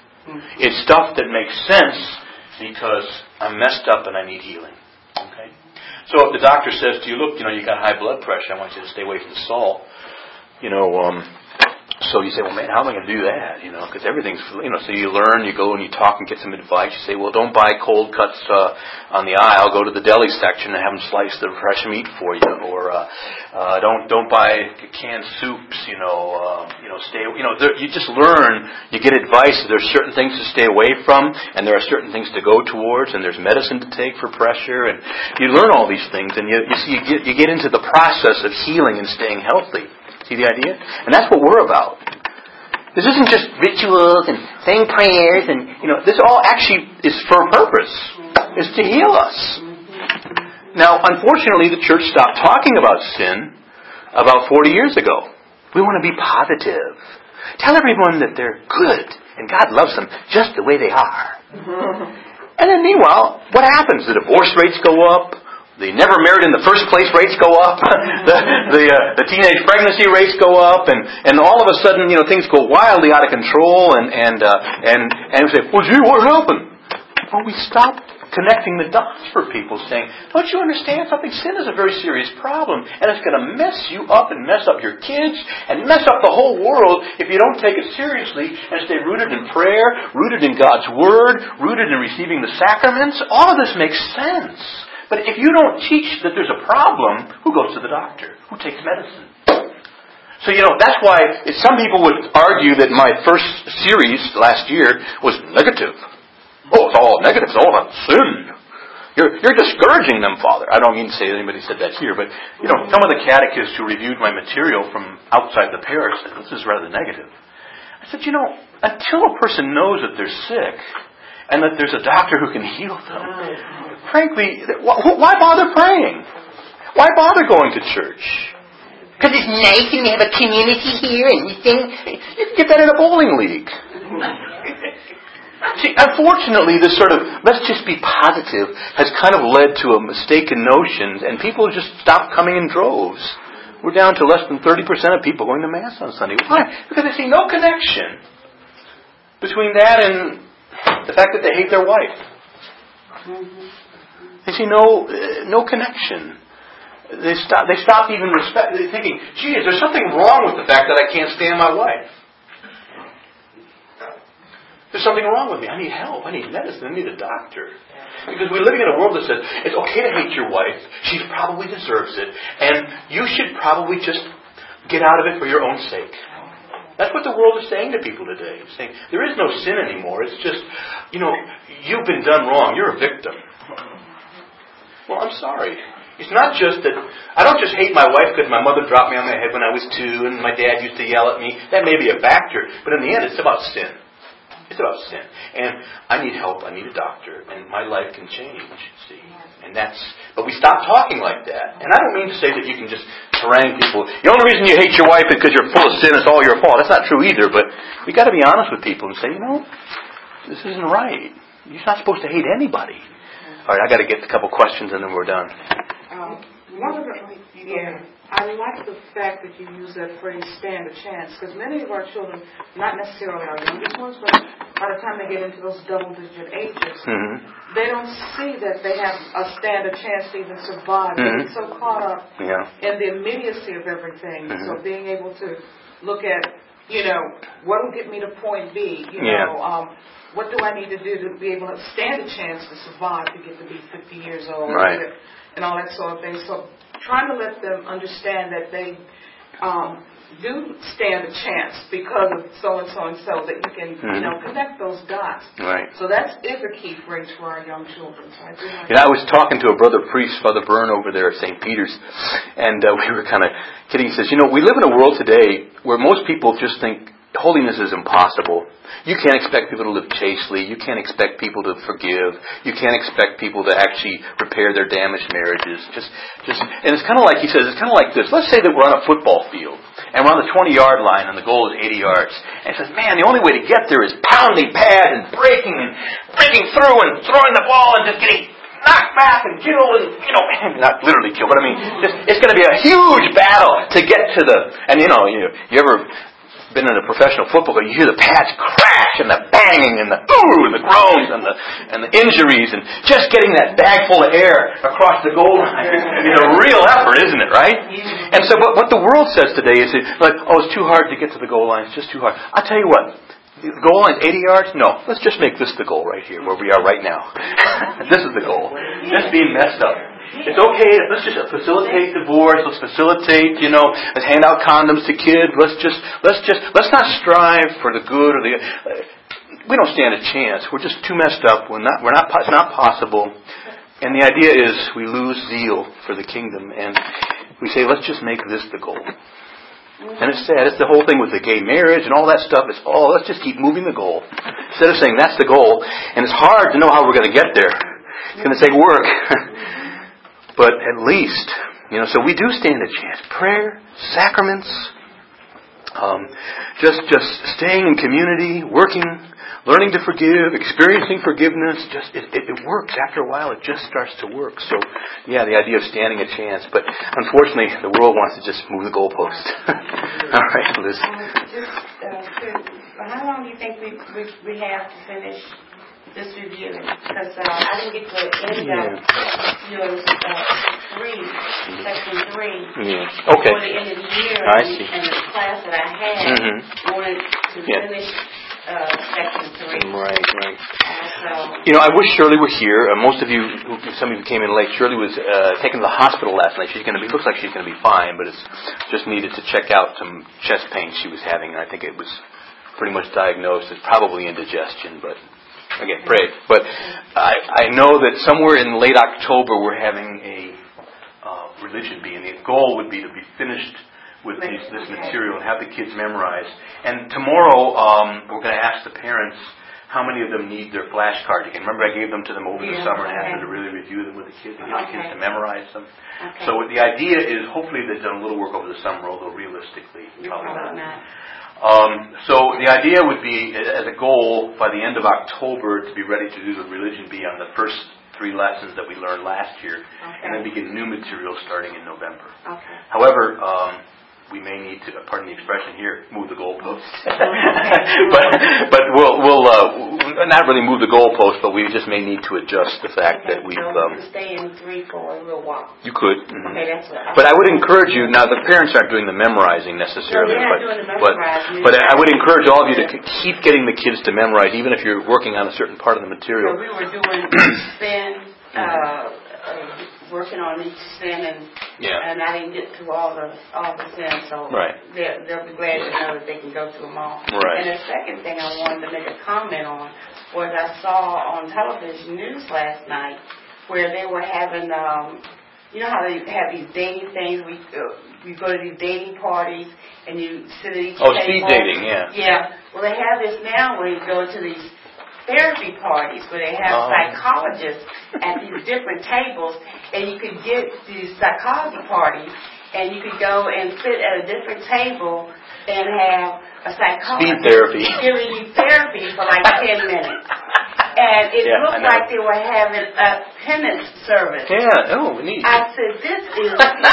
It's stuff that makes sense because I'm messed up and I need healing. Okay? So if the doctor says to you, look, you know, you got high blood pressure. I want you to stay away from the salt. You know, um... So you say, well, man, how am I going to do that? You know, because everything's, you know, so you learn, you go and you talk and get some advice. You say, well, don't buy cold cuts uh, on the aisle. Go to the deli section and have them slice the fresh meat for you. Or uh, uh, don't don't buy canned soups. You know, uh, you know, stay. You know, there, you just learn. You get advice. There's certain things to stay away from, and there are certain things to go towards, and there's medicine to take for pressure, and you learn all these things, and you you see you get you get into the process of healing and staying healthy. See the idea? And that's what we're about. This isn't just rituals and saying prayers and, you know, this all actually is for a purpose. Is to heal us. Now, unfortunately, the church stopped talking about sin about forty years ago. We want to be positive. Tell everyone that they're good and God loves them just the way they are. And then meanwhile, what happens? The divorce rates go up. The never married in the first place rates go up. the the, uh, the teenage pregnancy rates go up, and, and all of a sudden, you know, things go wildly out of control. And and uh, and and we say, "Well, gee, what happened?" Well, we stopped connecting the dots for people, saying, "Don't you understand something? Sin is a very serious problem, and it's going to mess you up and mess up your kids and mess up the whole world if you don't take it seriously and stay rooted in prayer, rooted in God's Word, rooted in receiving the sacraments." All of this makes sense. But if you don't teach that there's a problem, who goes to the doctor? Who takes medicine? So, you know, that's why some people would argue that my first series last year was negative. Oh, it's all negative. It's all about sin. You're, you're discouraging them, Father. I don't mean to say anybody said that here, but, you know, some of the catechists who reviewed my material from outside the parish said, this is rather negative. I said, you know, until a person knows that they're sick and that there's a doctor who can heal them, frankly, why bother praying? Why bother going to church? Because it's nice and we have a community here and you think, you can get that in a bowling league. See, unfortunately, this sort of, let's just be positive, has kind of led to a mistaken notion, and people just stop coming in droves. We're down to less than thirty percent of people going to Mass on Sunday. Why? Because they see no connection between that and the fact that they hate their wife. They see no uh, no connection. They stop. They stop even respect. They're thinking, "Gee, is there something wrong with the fact that I can't stand my wife? There's something wrong with me. I need help. I need medicine. I need a doctor." Because we're living in a world that says it's okay to hate your wife. She probably deserves it, and you should probably just get out of it for your own sake. That's what the world is saying to people today. It's saying there is no sin anymore. It's just, you know, you've been done wrong. You're a victim. Well, I'm sorry. It's not just that I don't just hate my wife because my mother dropped me on my head when I was two and my dad used to yell at me. That may be a factor, but in the end, it's about sin. It's about sin. And I need help. I need a doctor. And my life can change, see. And that's, but we stop talking like that. And I don't mean to say that you can just harangue people. The only reason you hate your wife is because you're full of sin. It's all your fault. That's not true either. But we got to be honest with people and say, you know, this isn't right. You're not supposed to hate anybody. All right, I got to get a couple questions and then we're done. Um, one of the, yeah, I like the fact that you use that phrase, stand a chance, because many of our children, not necessarily our youngest ones, but by the time they get into those double-digit ages, mm-hmm. they don't see that they have a stand a chance to even survive. Mm-hmm. They get so caught up yeah. in the immediacy of everything. Mm-hmm. So being able to look at, you know, what will get me to point B, you yeah. know, um, what do I need to do to be able to stand a chance to survive to get to be fifty years old, right. and all that sort of thing. So trying to let them understand that they um, do stand a chance because of so and so and so, that you can, mm-hmm. you know, connect those dots. Right. So that is a key phrase for our young children. So I do like you know, I was talking to a brother priest, Father Byrne, over there at Saint Peter's, and uh, we were kind of kidding. He says, you know, we live in a world today where most people just think holiness is impossible. You can't expect people to live chastely. You can't expect people to forgive. You can't expect people to actually repair their damaged marriages. Just, just, and it's kind of like, he says, it's kind of like this. Let's say that we're on a football field, and we're on the twenty-yard line, and the goal is eighty yards. And he says, man, the only way to get there is pounding pads and breaking and breaking through and throwing the ball and just getting knocked back and killed and, you know, not literally killed, but I mean, just, it's going to be a huge battle to get to the, and you know, you, you ever been in a professional football game, you hear the pads crash and the banging and the ooh and the groans and the and the injuries and just getting that bag full of air across the goal line is a real effort, isn't it, right? And so what, what the world says today is like, oh, it's too hard to get to the goal line, it's just too hard. I'll tell you what, the goal line's eighty yards? No, let's just make this the goal right here, where we are right now. This is the goal. Just being messed up. It's okay, let's just facilitate divorce, let's facilitate, you know, let's hand out condoms to kids, let's just, let's just, let's not strive for the good or the, we don't stand a chance, we're just too messed up, we're not, we're not, it's not possible, and the idea is we lose zeal for the kingdom, and we say, let's just make this the goal. And it's sad, it's the whole thing with the gay marriage and all that stuff, it's, oh, let's just keep moving the goal, instead of saying that's the goal, and it's hard to know how we're going to get there, it's going to take work. But at least, you know, so we do stand a chance. Prayer, sacraments, Um, just, just staying in community, working, learning to forgive, experiencing forgiveness. Just it, it, it works. After a while, it just starts to work. So, yeah, the idea of standing a chance. But unfortunately, the world wants to just move the goalpost. All right, Liz. Um, just, uh, how long do you think we we, we have to finish this review? Because uh, I didn't get to end Yeah. up yours uh, three, section three. Yeah. Okay. Before the end of the year. I and, see. And the class that I had Mhm. wanted to Yeah. finish uh, section three. Right, right. Uh, so, You know, I wish Shirley were here. Uh, most of you, who, some of you came in late. Shirley was uh, taken to the hospital last night. She's going to be. Looks like she's going to be fine, but it's just needed to check out some chest pain she was having, and I think it was pretty much diagnosed as probably indigestion. But again, pray. But I, I know that somewhere in late October we're having a uh, religion bee, and the goal would be to be finished with these, this material and have the kids memorize. And tomorrow um, we're going to ask the parents how many of them need their flashcards again. Remember I gave them to them over the Yeah, summer and asked okay. them to really review them with the kids and get the kids Okay. to memorize them. okay. So the idea is hopefully they've done a little work over the summer, although realistically probably not. Probably not. Um, so the idea would be, as a goal, by the end of October, to be ready to do the religion bee on the first three lessons that we learned last year, Okay. and then begin new material starting in November. Okay. However, um, we may need to, pardon the expression here, move the goalpost. but but we'll we'll uh, not really move the goalpost, but we just may need to adjust the fact Okay, that we've. so Um, we can stay in three for a little while. you could. Mm-hmm. Okay, that's what. But I would encourage you, now the parents aren't doing the memorizing necessarily, No, they're not but, doing the but, memorizing. but I would encourage all of you to k- keep getting the kids to memorize, even if you're working on a certain part of the So material. we were doing spin, uh, uh, working on each spin, and Yeah. and I didn't get to all the all the spins, so Right. they'll they'll be glad to know that they can go through them all. Right. And the second thing I wanted to make a comment on was I saw on television news last night where they were having, um, you know how they have these dating things. We uh, you go to these dating parties and you sit at each Oh, table. speed dating, yeah. Yeah. Well, they have this now where you go to these therapy parties where they have Oh. psychologists at these different tables, and you could get these psychology parties, and you could go and sit at a different table and have a psychologist Speed therapy. giving you therapy for like ten minutes. And it Yeah, I looked know. like they were having a penance service. Yeah, oh, neat. I said, this is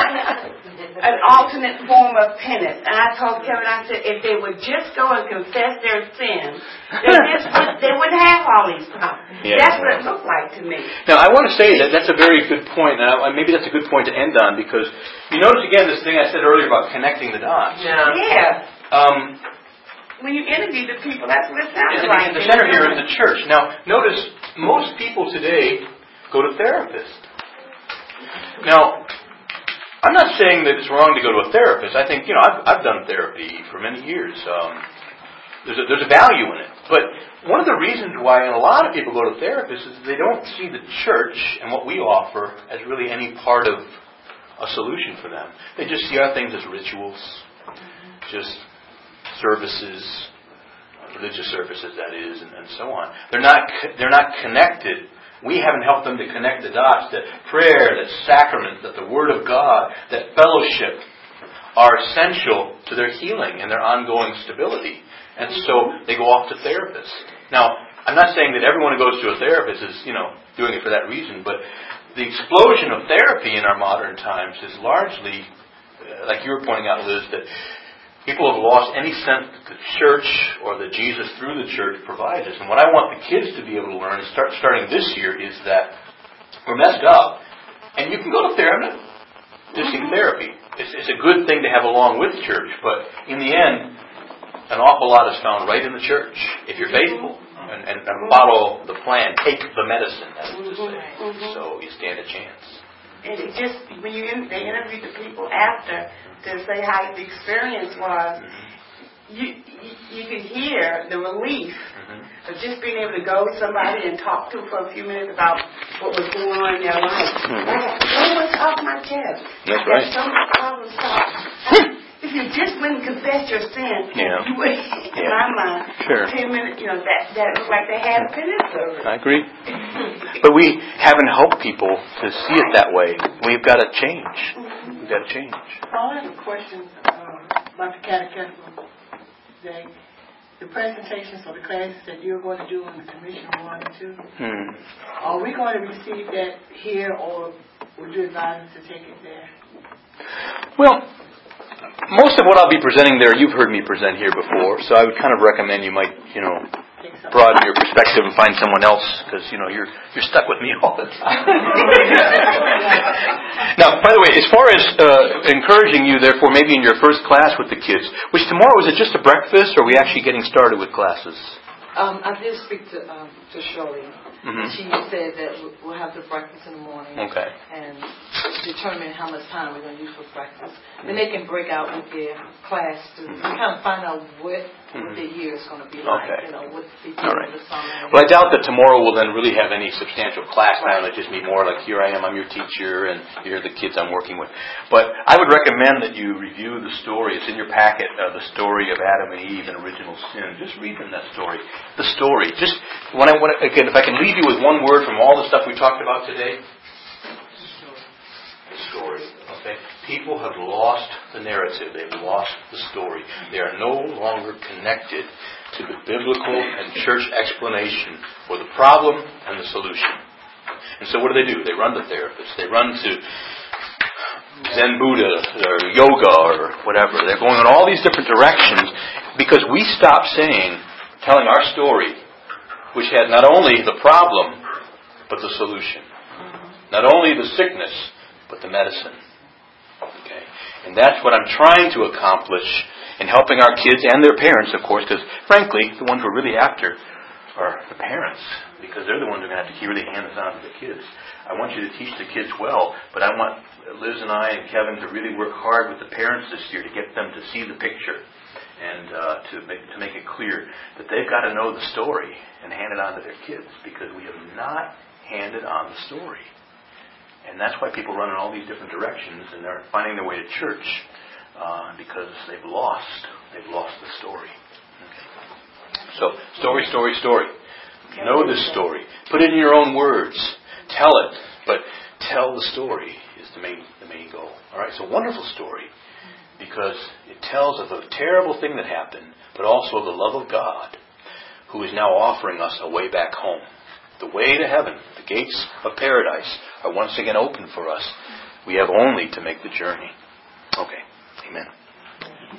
an alternate form of penance. And I told Kevin, I said, if they would just go and confess their sins, they, just would, they wouldn't have all these problems. Yeah. That's what it looked like to me. Now, I want to say that that's a very good point, and I, maybe that's a good point to end on, because you notice again this thing I said earlier about connecting the dots. Yeah. Um, When you interview the people, that's what it and sounded the, like. the center here is the church. Now, notice most people today go to therapists. Now, I'm not saying that it's wrong to go to a therapist. I think, you know, I've, I've done therapy for many years. Um, there's a, there's a value in it. But one of the reasons why a lot of people go to therapists is they don't see the church and what we offer as really any part of a solution for them. They just see our things as rituals, just services, religious services, that is, and, and so on. They're not they're not connected. We haven't helped them to connect the dots that prayer, that sacrament, that the Word of God, that fellowship are essential to their healing and their ongoing stability. And so they go off to therapists. Now, I'm not saying that everyone who goes to a therapist is, you know, doing it for that reason, but the explosion of therapy in our modern times is largely, uh, like you were pointing out, Liz, that people have lost any sense that the church or that Jesus through the church provides us. And what I want the kids to be able to learn, and start starting this year, is that we're messed up. And you can go to therapy, just in therapy. It's, it's a good thing to have along with church, but in the end, an awful lot is found right in the church, if you're faithful. And, and, and follow the plan. Take the medicine, as to say. So you stand a chance. And it just, when you in, they interviewed the people after to say how the experience was, you you, you could hear the relief mm-hmm. of just being able to go to somebody and talk to for a few minutes about what was going on in their life. Mm-hmm. I got so much off my chest. That's I right. got so much problem solved. If you just wouldn't confess your sin, yeah. you would, in yeah. my mind, sure. ten minutes, you know, that, that looked like they had a penance service. I agree. But we haven't helped people to see it that way. We've got to change. We've got to change. I have a question, uh, Doctor Catechism. that the presentations or the classes that you're going to do in the Commission one and two, Hmm. are we going to receive that here, or would you advise us to take it there? Well, most of what I'll be presenting there, you've heard me present here before, so I would kind of recommend you might, you know, broaden your perspective and find someone else, because, you know, you're you're stuck with me all the time. Now, by the way, as far as uh, encouraging you, therefore, maybe in your first class with the kids, which tomorrow, is it just a breakfast, or are we actually getting started with classes? Um, I did speak to um, to Shirley. Mm-hmm. She said that we'll have the breakfast in the morning. Okay. And determine how much time we're going to use for breakfast. Then they can break out with their class to mm-hmm. kind of find out what, mm-hmm. what their year is going to be like. Okay. You know, what they do All right. in the summer. Well, I doubt that tomorrow will then really have any substantial class time. It'll just be more like, here I am, I'm your teacher, and here are the kids I'm working with. But I would recommend that you review the story. It's in your packet, uh, the story of Adam and Eve and original sin. Just read them that story. The story. Just when I want to, again, if I can leave you with one word from all the stuff we talked about today. The story. Okay? People have lost the narrative. They've lost the story. They are no longer connected to the biblical and church explanation for the problem and the solution. And so what do they do? They run to therapists. They run to Zen Buddha or yoga or whatever. They're going in all these different directions because we stopped saying, telling our story, which had not only the problem, but the solution. Not only the sickness, but the medicine. Okay, and that's what I'm trying to accomplish in helping our kids and their parents, of course, because frankly, the ones we're really after are the parents, because they're the ones who are going to have to really hand this on to the kids. I want you to teach the kids well, but I want Liz and I and Kevin to really work hard with the parents this year to get them to see the picture and uh, to make to make it clear that they've got to know the story and hand it on to their kids, because we have not handed on the story. And that's why people run in all these different directions and they're finding their way to church uh, because they've lost. They've lost the story. Okay. So, story, story, story. Know this story. Put it in your own words. Tell it. But tell the story is the main the main goal. All right. It's a wonderful story because it tells of the terrible thing that happened, but also of the love of God, who is now offering us a way back home. The way to heaven, the gates of paradise, are once again open for us. We have only to make the journey. Okay. Amen.